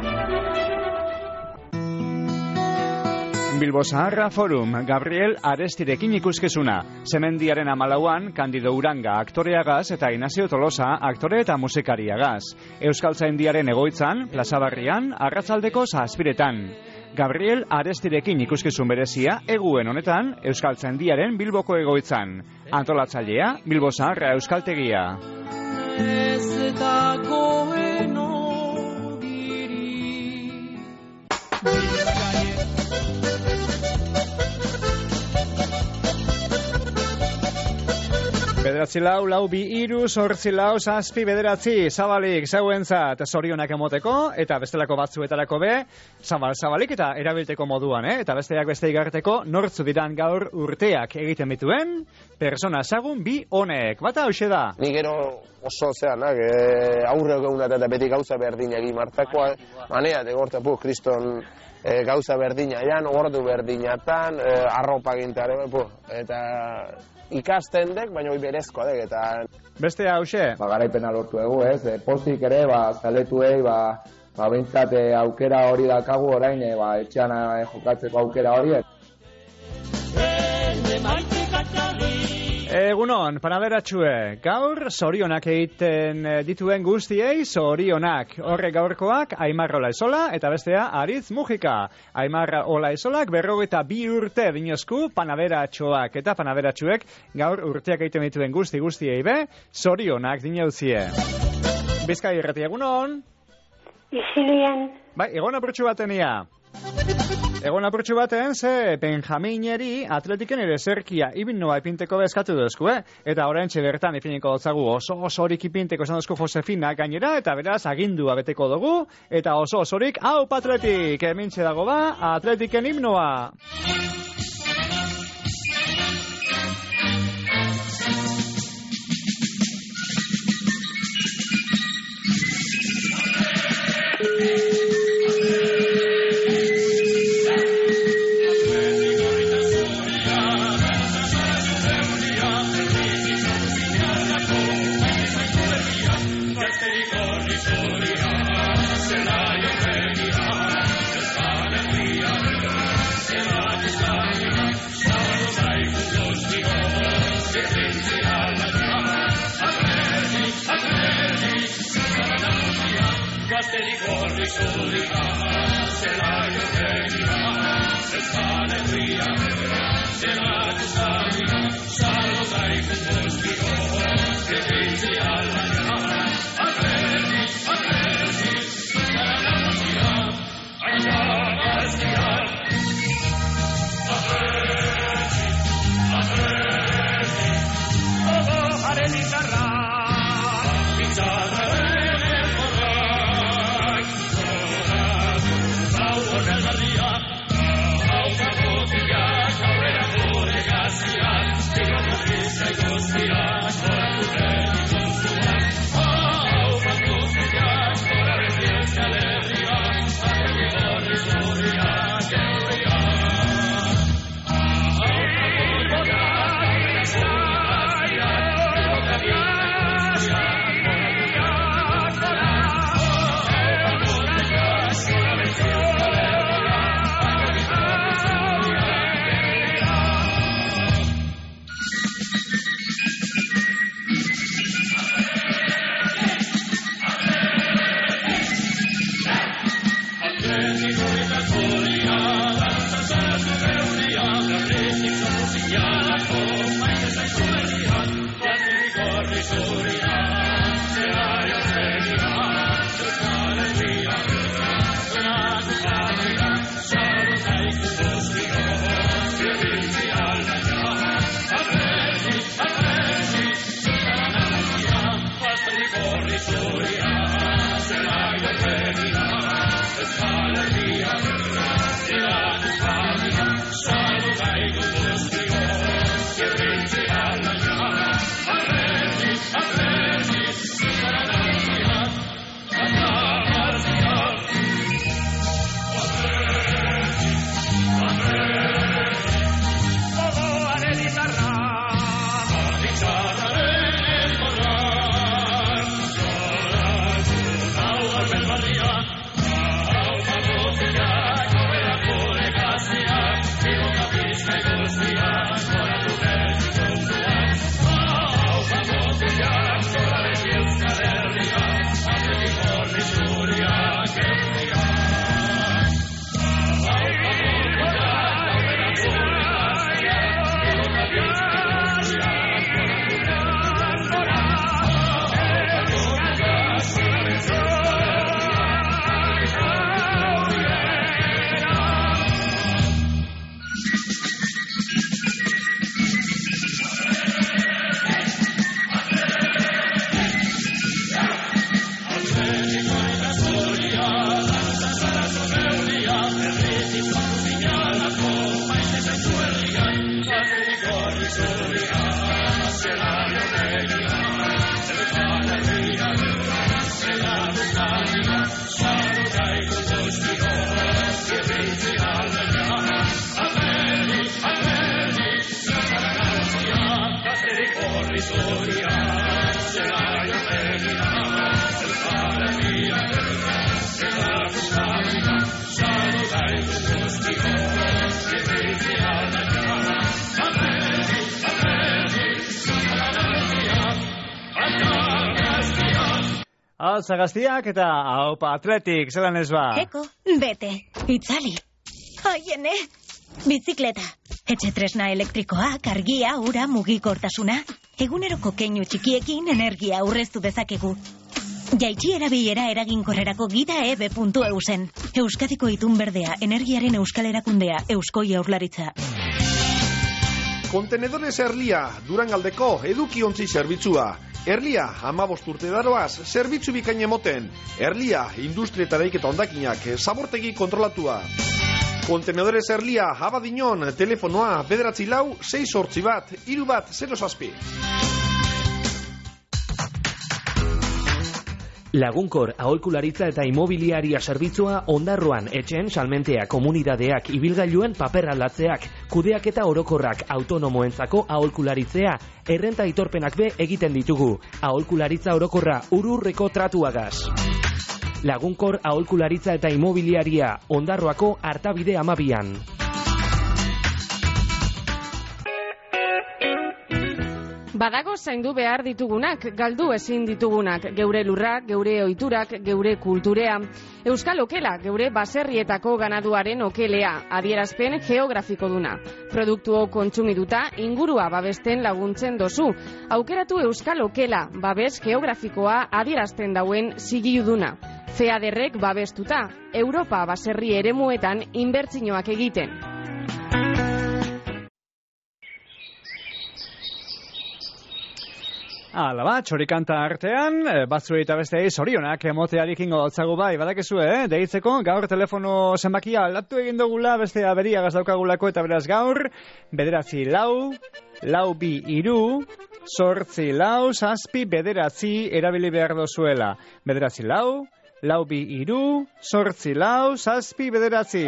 Bilbo Zaharra Forum, Gabriel Arestirekin ikuskizuna. Zemendiaren amalauan, Kandido Uranga aktoreagaz eta Inazio Tolosa aktore eta musikariagaz. Euskaltzaindiaren egoitzan, Plaza Barrian, arratzaldeko zazpiretan. Gabriel Arestirekin ikuskizun berezia, eguen honetan, Euskaltzaindiaren Bilboko egoitzan. Antolatzailea, Bilbo Zaharra Euskaltegia. Ez dagoen Bederatzi lau, lau bi iru, zortzi lau, zazpi, bederatzi, zabalik, zauentzat, zorionak emoteko, eta bestelako batzuetarako be, zabal, zabalik eta erabilteko moduan, eh? Eta besteak beste igarteko, nortzu diran gaur urteak egiten bituen, persona ezagun bi honek. Bata hause da? Ni gero oso zeanak, e, aurre egunak eta beti gauza berdin egin martakoa, manea, tegorta, pu, kriston e, gauza berdina jan, ordu berdinatan, e, arropa gintare, pu, eta ikasten dek, baina hori berezkoa dek, eta... Beste hause? Ba, garaipena lortu egu, ez? E, pozik ere, ba, zaletuei, ba, ba, bintzat aukera hori dakagu orain, e, ba, etxean e, jokatzeko aukera hori. Egunon, panaderatxue, gaur zorionak egiten dituen guztiei zorionak. Horrek gaurkoak Aimar Olaizola eta bestea Aritz Mujika. Aimar Olaizolak berrogeita bi urte dinozku panaderatxoak eta panaderatxuek gaur urteak egiten dituen guzti guztiei be, zorionak dinauzie. Bizkai irrati, egunon? Isilien. Bai, egon apurtxu batenia. Egon apurtxu baten, ze Benjamineri atletiken ere zerkia ibinnoa ipinteko bezkatu duzku, eh? Eta orain bertan ipiniko dutzagu oso osorik ipinteko esan duzku Josefina gainera, eta beraz agindua beteko dugu, eta oso osorik hau patletik, emintxe dago ba, atletiken himnoa. Atleti, atleti, Alza gaztiak eta haupa atletik, zelan ez ba? Eko, bete, itzali. Aiene, bizikleta. Etxe tresna elektrikoak, argia, ura, mugikortasuna. Eguneroko keinu txikiekin energia aurreztu dezakegu. Jaitsi erabilera eraginkorrerako gida e be puntu e u zen. Euskadiko itun berdea, energiaren euskal erakundea, Eusko Jaurlaritza. Kontenedores Erlia, Durangaldeko edukiontzi zerbitzua. Erlia, hamabost urte daroaz, zerbitzu bikain emoten. Erlia, industria eta eraiketa ondakinak, zabortegi kontrolatua. Kontenedores Erlia, Abadiñon, telefonoa, bederatzi lau, sei sortzi bat, hiru bat, zero zazpi. Lagunkor aholkularitza eta imobiliaria zerbitzua Ondarroan etxen salmentea komunidadeak ibilgailuen paper aldatzeak, kudeak eta orokorrak autonomoentzako aholkularitzea, errenta aitorpenak be egiten ditugu. Aholkularitza orokorra ururreko tratuagaz. Lagunkor aholkularitza eta imobiliaria Ondarroako Artabide amabian. Badago zaindu behar ditugunak, galdu ezin ditugunak, geure lurrak, geure ohiturak, geure kulturea. Euskal okela, geure baserrietako ganaduaren okelea, adierazpen geografiko duna. Produktu kontsumiduta, ingurua babesten laguntzen dozu. Aukeratu Euskal okela, babes geografikoa adierazten dauen zigiluduna. Feaderrek babestuta, Europa baserri eremuetan inbertsioak egiten. Ala bat, txorikanta artean, batzuei eta besteei zorionak emotearik ingo dotzagu bai, badakezu, eh? Deitzeko, gaur telefono zenbakia aldatu egin dugula, bestea beria gazdaukagulako eta beraz gaur, bederatzi lau, lau bi iru, sortzi lau, zazpi bederatzi erabili behar dozuela. Bederatzi lau, lau bi iru, sortzi lau, zazpi bederatzi.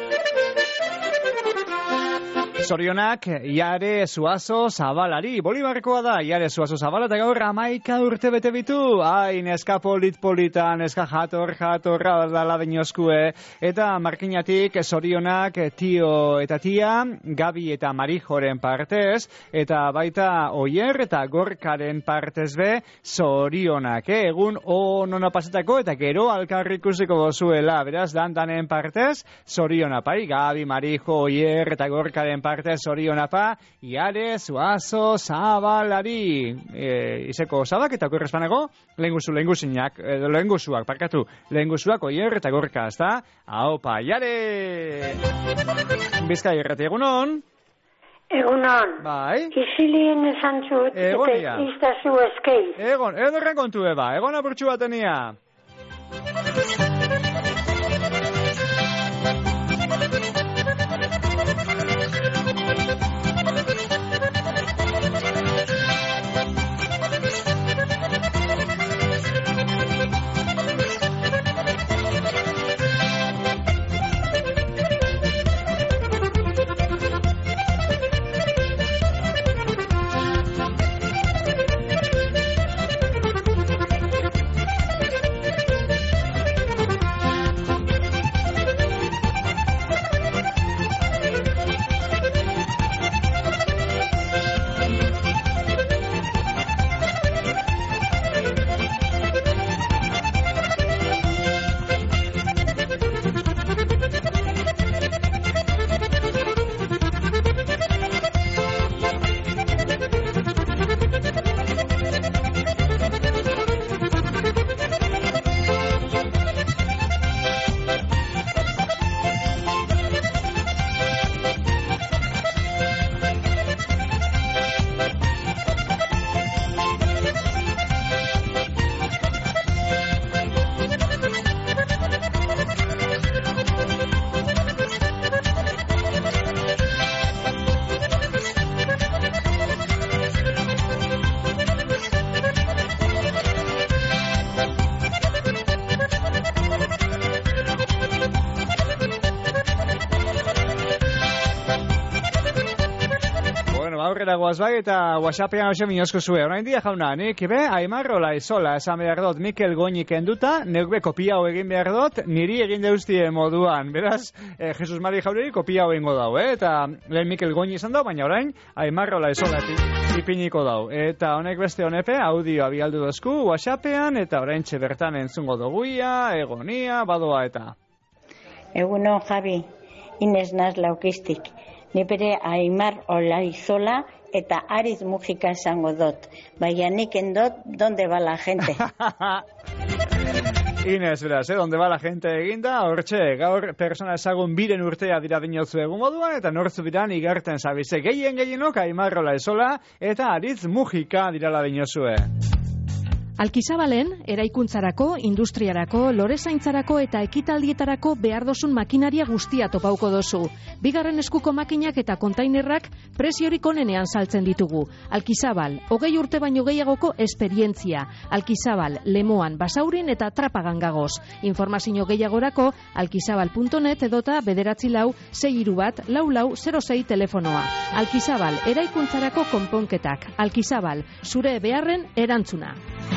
Zorionak, Iare Zuazo Zabalari. Bolibarrekoa da, Iare Zuazo Zabala, eta gaur amaika urte bete bitu. Ai, neska polit-polita, neska jator, jatorra dala dinoskue. Eta markinatik, zorionak, tio eta tia, Gabi eta Marijoren partez, eta baita Oier eta Gorkaren partez be, zorionak, eh? Egun onona pasetako, eta gero alkarrikusiko dozuela. Beraz, dan-danen partez, zorionapai, Gabi, Marijo, Oier eta Gorkaren partez, zorionapa, Iare Zuazo Zabalari. E, izeko zabak eta korrespanago, lehenguzu, lehenguzinak, edo lehenguzuak, parkatu, lehenguzuak, Oier eta Gorka, ez da? Aupa, Iare! Bizkai errati, egunon? Egunon. Bai. Isilien esan zut, eta iztazu eskei. Egon, edorren kontu eba, egon apurtxu batenia. goaz bai, eta WhatsAppean hoxe minozko zue. Horain dia jauna, nik be, Aimarrola izola esan behar dut, Mikel Goñik enduta, neuk be kopia hau egin behar dut, niri egin deustie moduan. Beraz, eh, Jesus Mari Jaureri kopia hau ingo dau, eh? Eta lehen Mikel Goñi izan dau, baina orain, Aimarrola izola ipiniko dau. Eta honek beste honepe, audioa bialdu dozku, WhatsAppean, eta orain txe bertan entzungo duguia, egonia, badoa eta. Egunon, Javi, Inez naz laukistik. Ni bere Aimar Olaizola eta Ariz Mujika esango dut. Baina nik endot, donde ba la gente? Inez, beraz, eh? Donde ba la gente eginda, hortxe, gaur persona ezagun biren urtea dira dinotzu egun moduan, eta nortzu diran igarten zabize. Gehien gehienok Aimar Olaizola eta Ariz Mujika dirala dinozue. Alkizabalen, eraikuntzarako, industriarako, lorezaintzarako eta ekitaldietarako behar dozun makinaria guztia topauko dozu. Bigarren eskuko makinak eta kontainerrak preziorik onenean saltzen ditugu. Alkizabal, hogei urte baino gehiagoko esperientzia. Alkizabal, Lemoan, Basaurin eta Trapagan gagoz. Informazio gehiagorako alkizabal puntu net edota bederatzi lau, sei hiru bat, lau lau, zero sei telefonoa. Alkizabal, eraikuntzarako konponketak. Alkizabal, zure beharren erantzuna.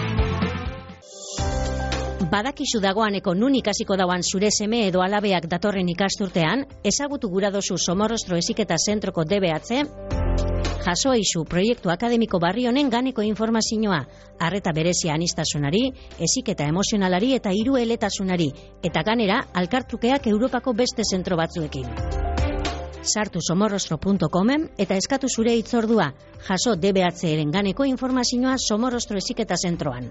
Badakizu dagoaneko nun ikasiko dauan zure seme edo alabeak datorren ikasturtean, ezagutu gura dozu Somorrostro Heziketa Zentroko D B H, jaso eizu proiektu akademiko barri honen ganeko informazioa, arreta berezia anistasunari, heziketa emozionalari eta hirueletasunari, eta ganera alkartrukeak Europako beste zentro batzuekin. Sartu somorrostro puntu comen eta eskatu zure hitzordua, jaso D B H-eren ganeko informazioa Somorrostro Heziketa Zentroan.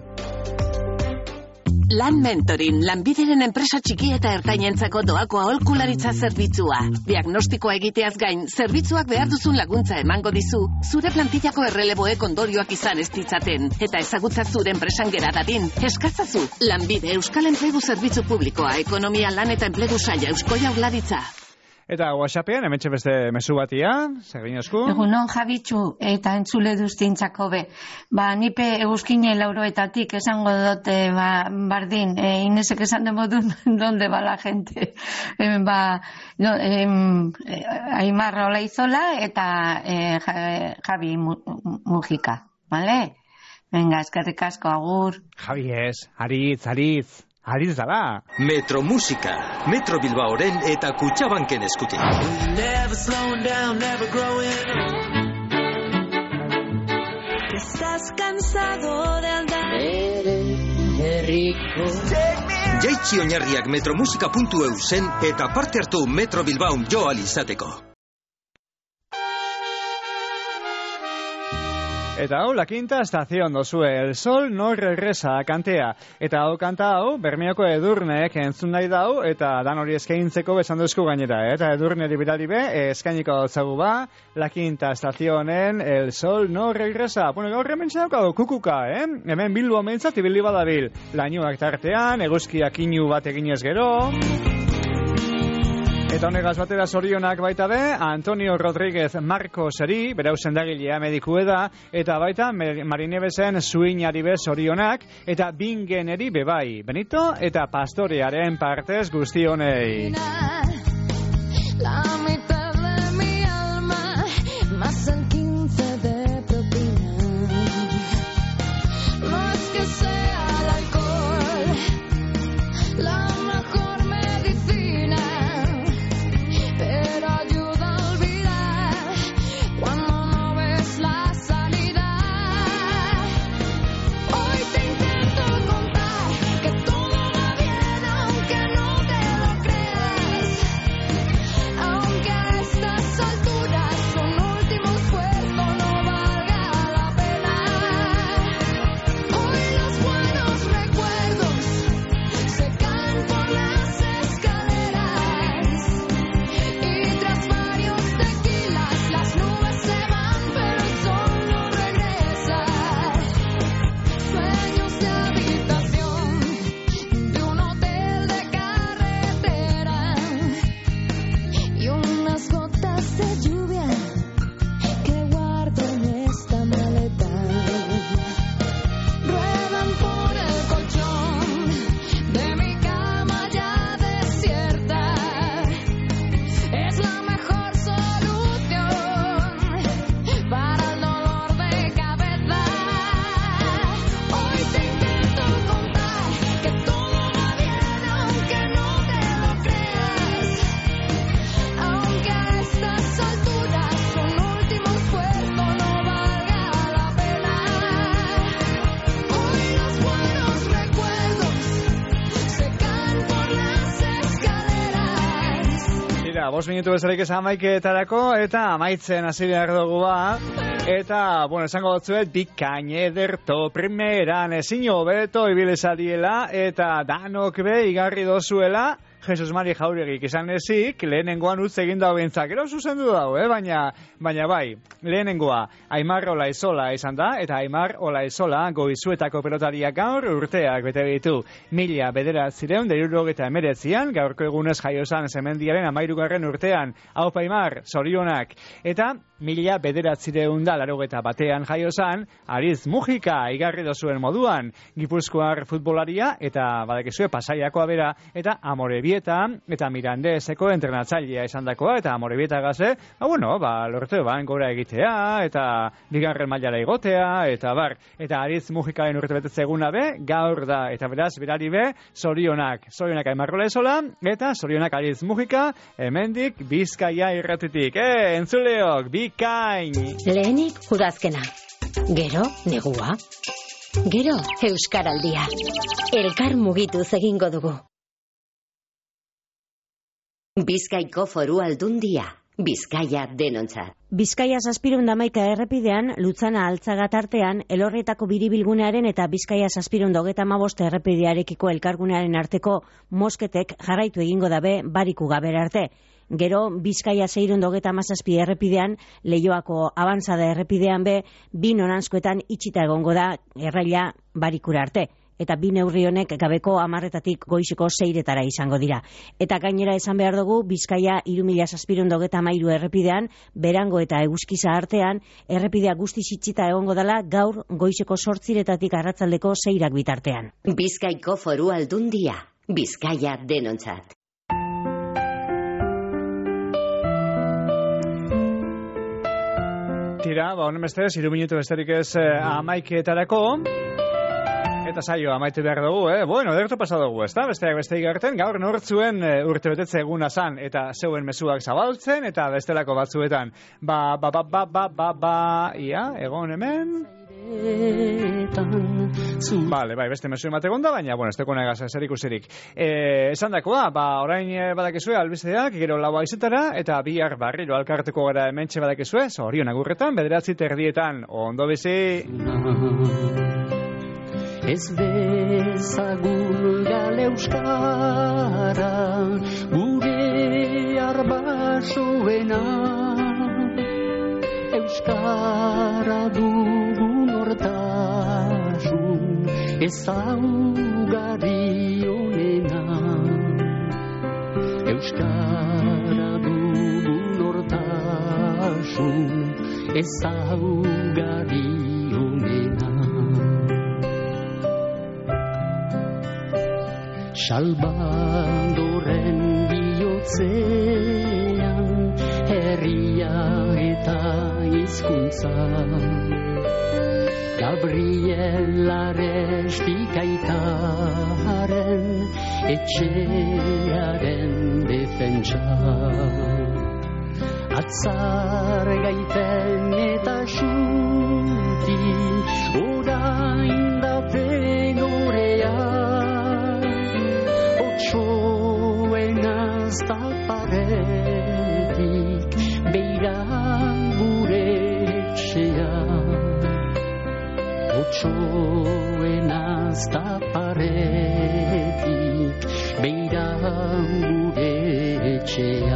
Lan Mentoring, lanbideren enpresa txiki eta ertainentzako doako aholkularitza zerbitzua. Diagnostikoa egiteaz gain, zerbitzuak behar duzun laguntza emango dizu, zure plantillako erreleboek ondorioak izan ez ditzaten, eta ezagutza zure enpresan gera dadin. Eskatzazu, Lanbide Euskal Enplegu Zerbitzu Publikoa, Ekonomia Lan eta Enplegu Saila Eusko Jaurlaritza. Eta WhatsAppean, hementxe beste mezu batia, zerginozku. Egunon Javitxu eta entzule duztintzako be. Ba, nipe eguzkine lauroetatik esango dote, ba, bardin, e, Inesek esan de modun, donde ba la gente. E, ba, no, e, Aimar Olaizola eta e, Javi Mujika, vale? Venga, eskerrik asko, agur. Javi ez, Aritz, Aritz. Aritz dala. Metro Musika, Metro Bilbaoren eta Kutxabanken eskutik. Never slowing down, never growing. Estás cansado de andar. Herriko. Jaitsi oinarriak metromusika puntu eu zen eta parte hartu Metro Bilbao jo ahal izateko. Eta hau, la quinta estación dozue, el sol no regresa kantea. Eta hau kanta hau, Bermeoko Edurnek entzun nahi dau, eta dan hori eskaintzeko besan duzku gainera. Eta Edurneri birali be, eskainiko dutzagu ba, la quinta estacionen, el sol no regresa. Bueno, gaur hemen txaukau, kukuka, eh? Hemen Bilbo mentzat ibili badabil. Lainoak tartean, eguzkiak inu bat eginez gero. Eta honegaz batera zorionak baita be, Antonio Rodríguez Marcoseri, berau sendagilea medikue da, eta baita Marinebesen Zuinari be zorionak, eta Bingeneri bebai, Benito eta Pastorearen partez guzti honei. La mitad de mi alma, más el quince de propina. No es que sea el alcohol, la mejor medicina, pero ayuda a olvidar cuando no ves la salida. Hoy te intento contar que todo va bien, aunque no te lo creas, aunque bost minutu bezarik ez amaiketarako, eta amaitzen hasi behar dugu ba. Eta, bueno, esango dutzuet, bikain ederto primeran ezin hobeto ibilezadiela, eta danok be igarri dozuela, Jesus Mari Jauregik izan ezik, lehenengoan utz egin dago bintzak. Gero zuzendu dago, eh? baina, baina bai, lehenengoa Aimar Olaizola izan da, eta Aimar Olaizola Goizuetako pelotariak gaur urteak bete ditu. Mila bederatzireun, derurogeta emeretzian, gaurko egunez jaiozan Zemendiaren amairugarren urtean. Haupa Aimar, zorionak. Eta mila bederatzireun da larogeta batean jaiozan, Ariz Mujika igarri dozuen moduan, Gipuzkoar futbolaria, eta badakizue Pasaiakoa bera, eta Amorebieta, eta Mirandeseko entrenatzailea izan dakoa, eta Amorebieta gaze, ba, bueno, ba, lortu ban gora egitea, eta bigarren mailara igotea, eta bar, eta Ariz Mujikaren urte betetze eguna be, gaur da, eta beraz, berari be, zorionak, zorionak Aimar Olaizola, eta zorionak Ariz Mujika, hemendik Bizkaia irratitik, eh, entzuleok, bikain! Lehenik udazkena, gero negua, gero Euskaraldia, elkar mugituz egingo dugu. Bizkaiko Foru Aldundia, Bizkaia denontzat. Bizkaia zazpirehun eta hamaika errepidean, Lutzana Altzaga tartean, Elorrietako biribilgunearen eta Bizkaia zazpirehun eta hogeita hamabost errepidearekiko elkargunearen arteko mosketek jarraitu egingo dabe bariku gabera arte. Gero, Bizkaia seiehun eta hogeita hamazazpi errepidean, Leioako abantzada errepidean be, bi noranzkoetan itxita egongo da erraila barikura arte. Eta bi neurri honek gabeko hamarretatik goizeko seiretara izango dira. Eta gainera esan behar dugu, Bizkaia hiru mila zazpirehun eta hogeita hamairu errepidean, Berango eta Eguskiza artean, errepidea guztiz itxita egongo dela gaur goizeko sortziretatik arratzaldeko seirak bitartean. Bizkaiko Foru Aldundia, Bizkaia denontzat. Tira, ba, honen bestez, hiru minutu besterik ez eh, amaiketarako. Eta saio amaitu behar dugu, eh? Bueno, dertu pasa dugu, ez da? Besteak besteik gerten, gaur nortzuen e, urte betetze eguna zan, eta zeuen mezuak zabaltzen, eta bestelako batzuetan. Ba, ba, ba, ba, ba, ba, ba, ia, egon hemen... Vale, bai, beste mezu emate gonda, baina, bueno, ez teko negaz zer ikusirik. Eh, esan dakoa, ba, orain badakizue albisteak, gero laua izetara, eta bihar barriro alkarteko gara hementxe badakizue, zorion agurretan, bederatzi terdietan, ondo bizi... Ez bezagun gale euskara, gure arbasoena. Euskara dugun hortasun, ezaugarri honena. Euskara dugun hortasun, ezaugarri honena. Salvadorren bihotzean, herria eta hizkuntza. Gabriel Arestik aitaren, etxearen defentsa. Atzar gaiten eta xuti, orain da pegorea. Otsoen azta paretik, beira gure etxea. Otsoen azta paretik, beira gure etxea.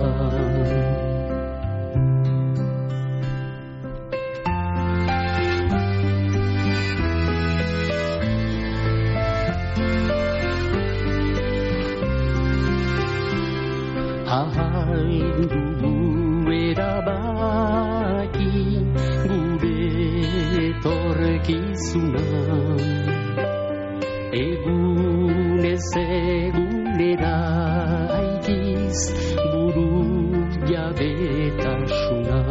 Ahaldugu erabaki gure etorkizuna. Egunez egunera aigiz buru jabetasuna.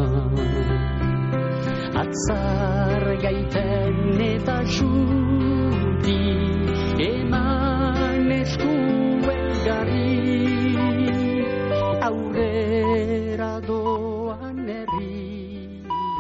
Atzar gaiten eta xuti eman esku elgarri.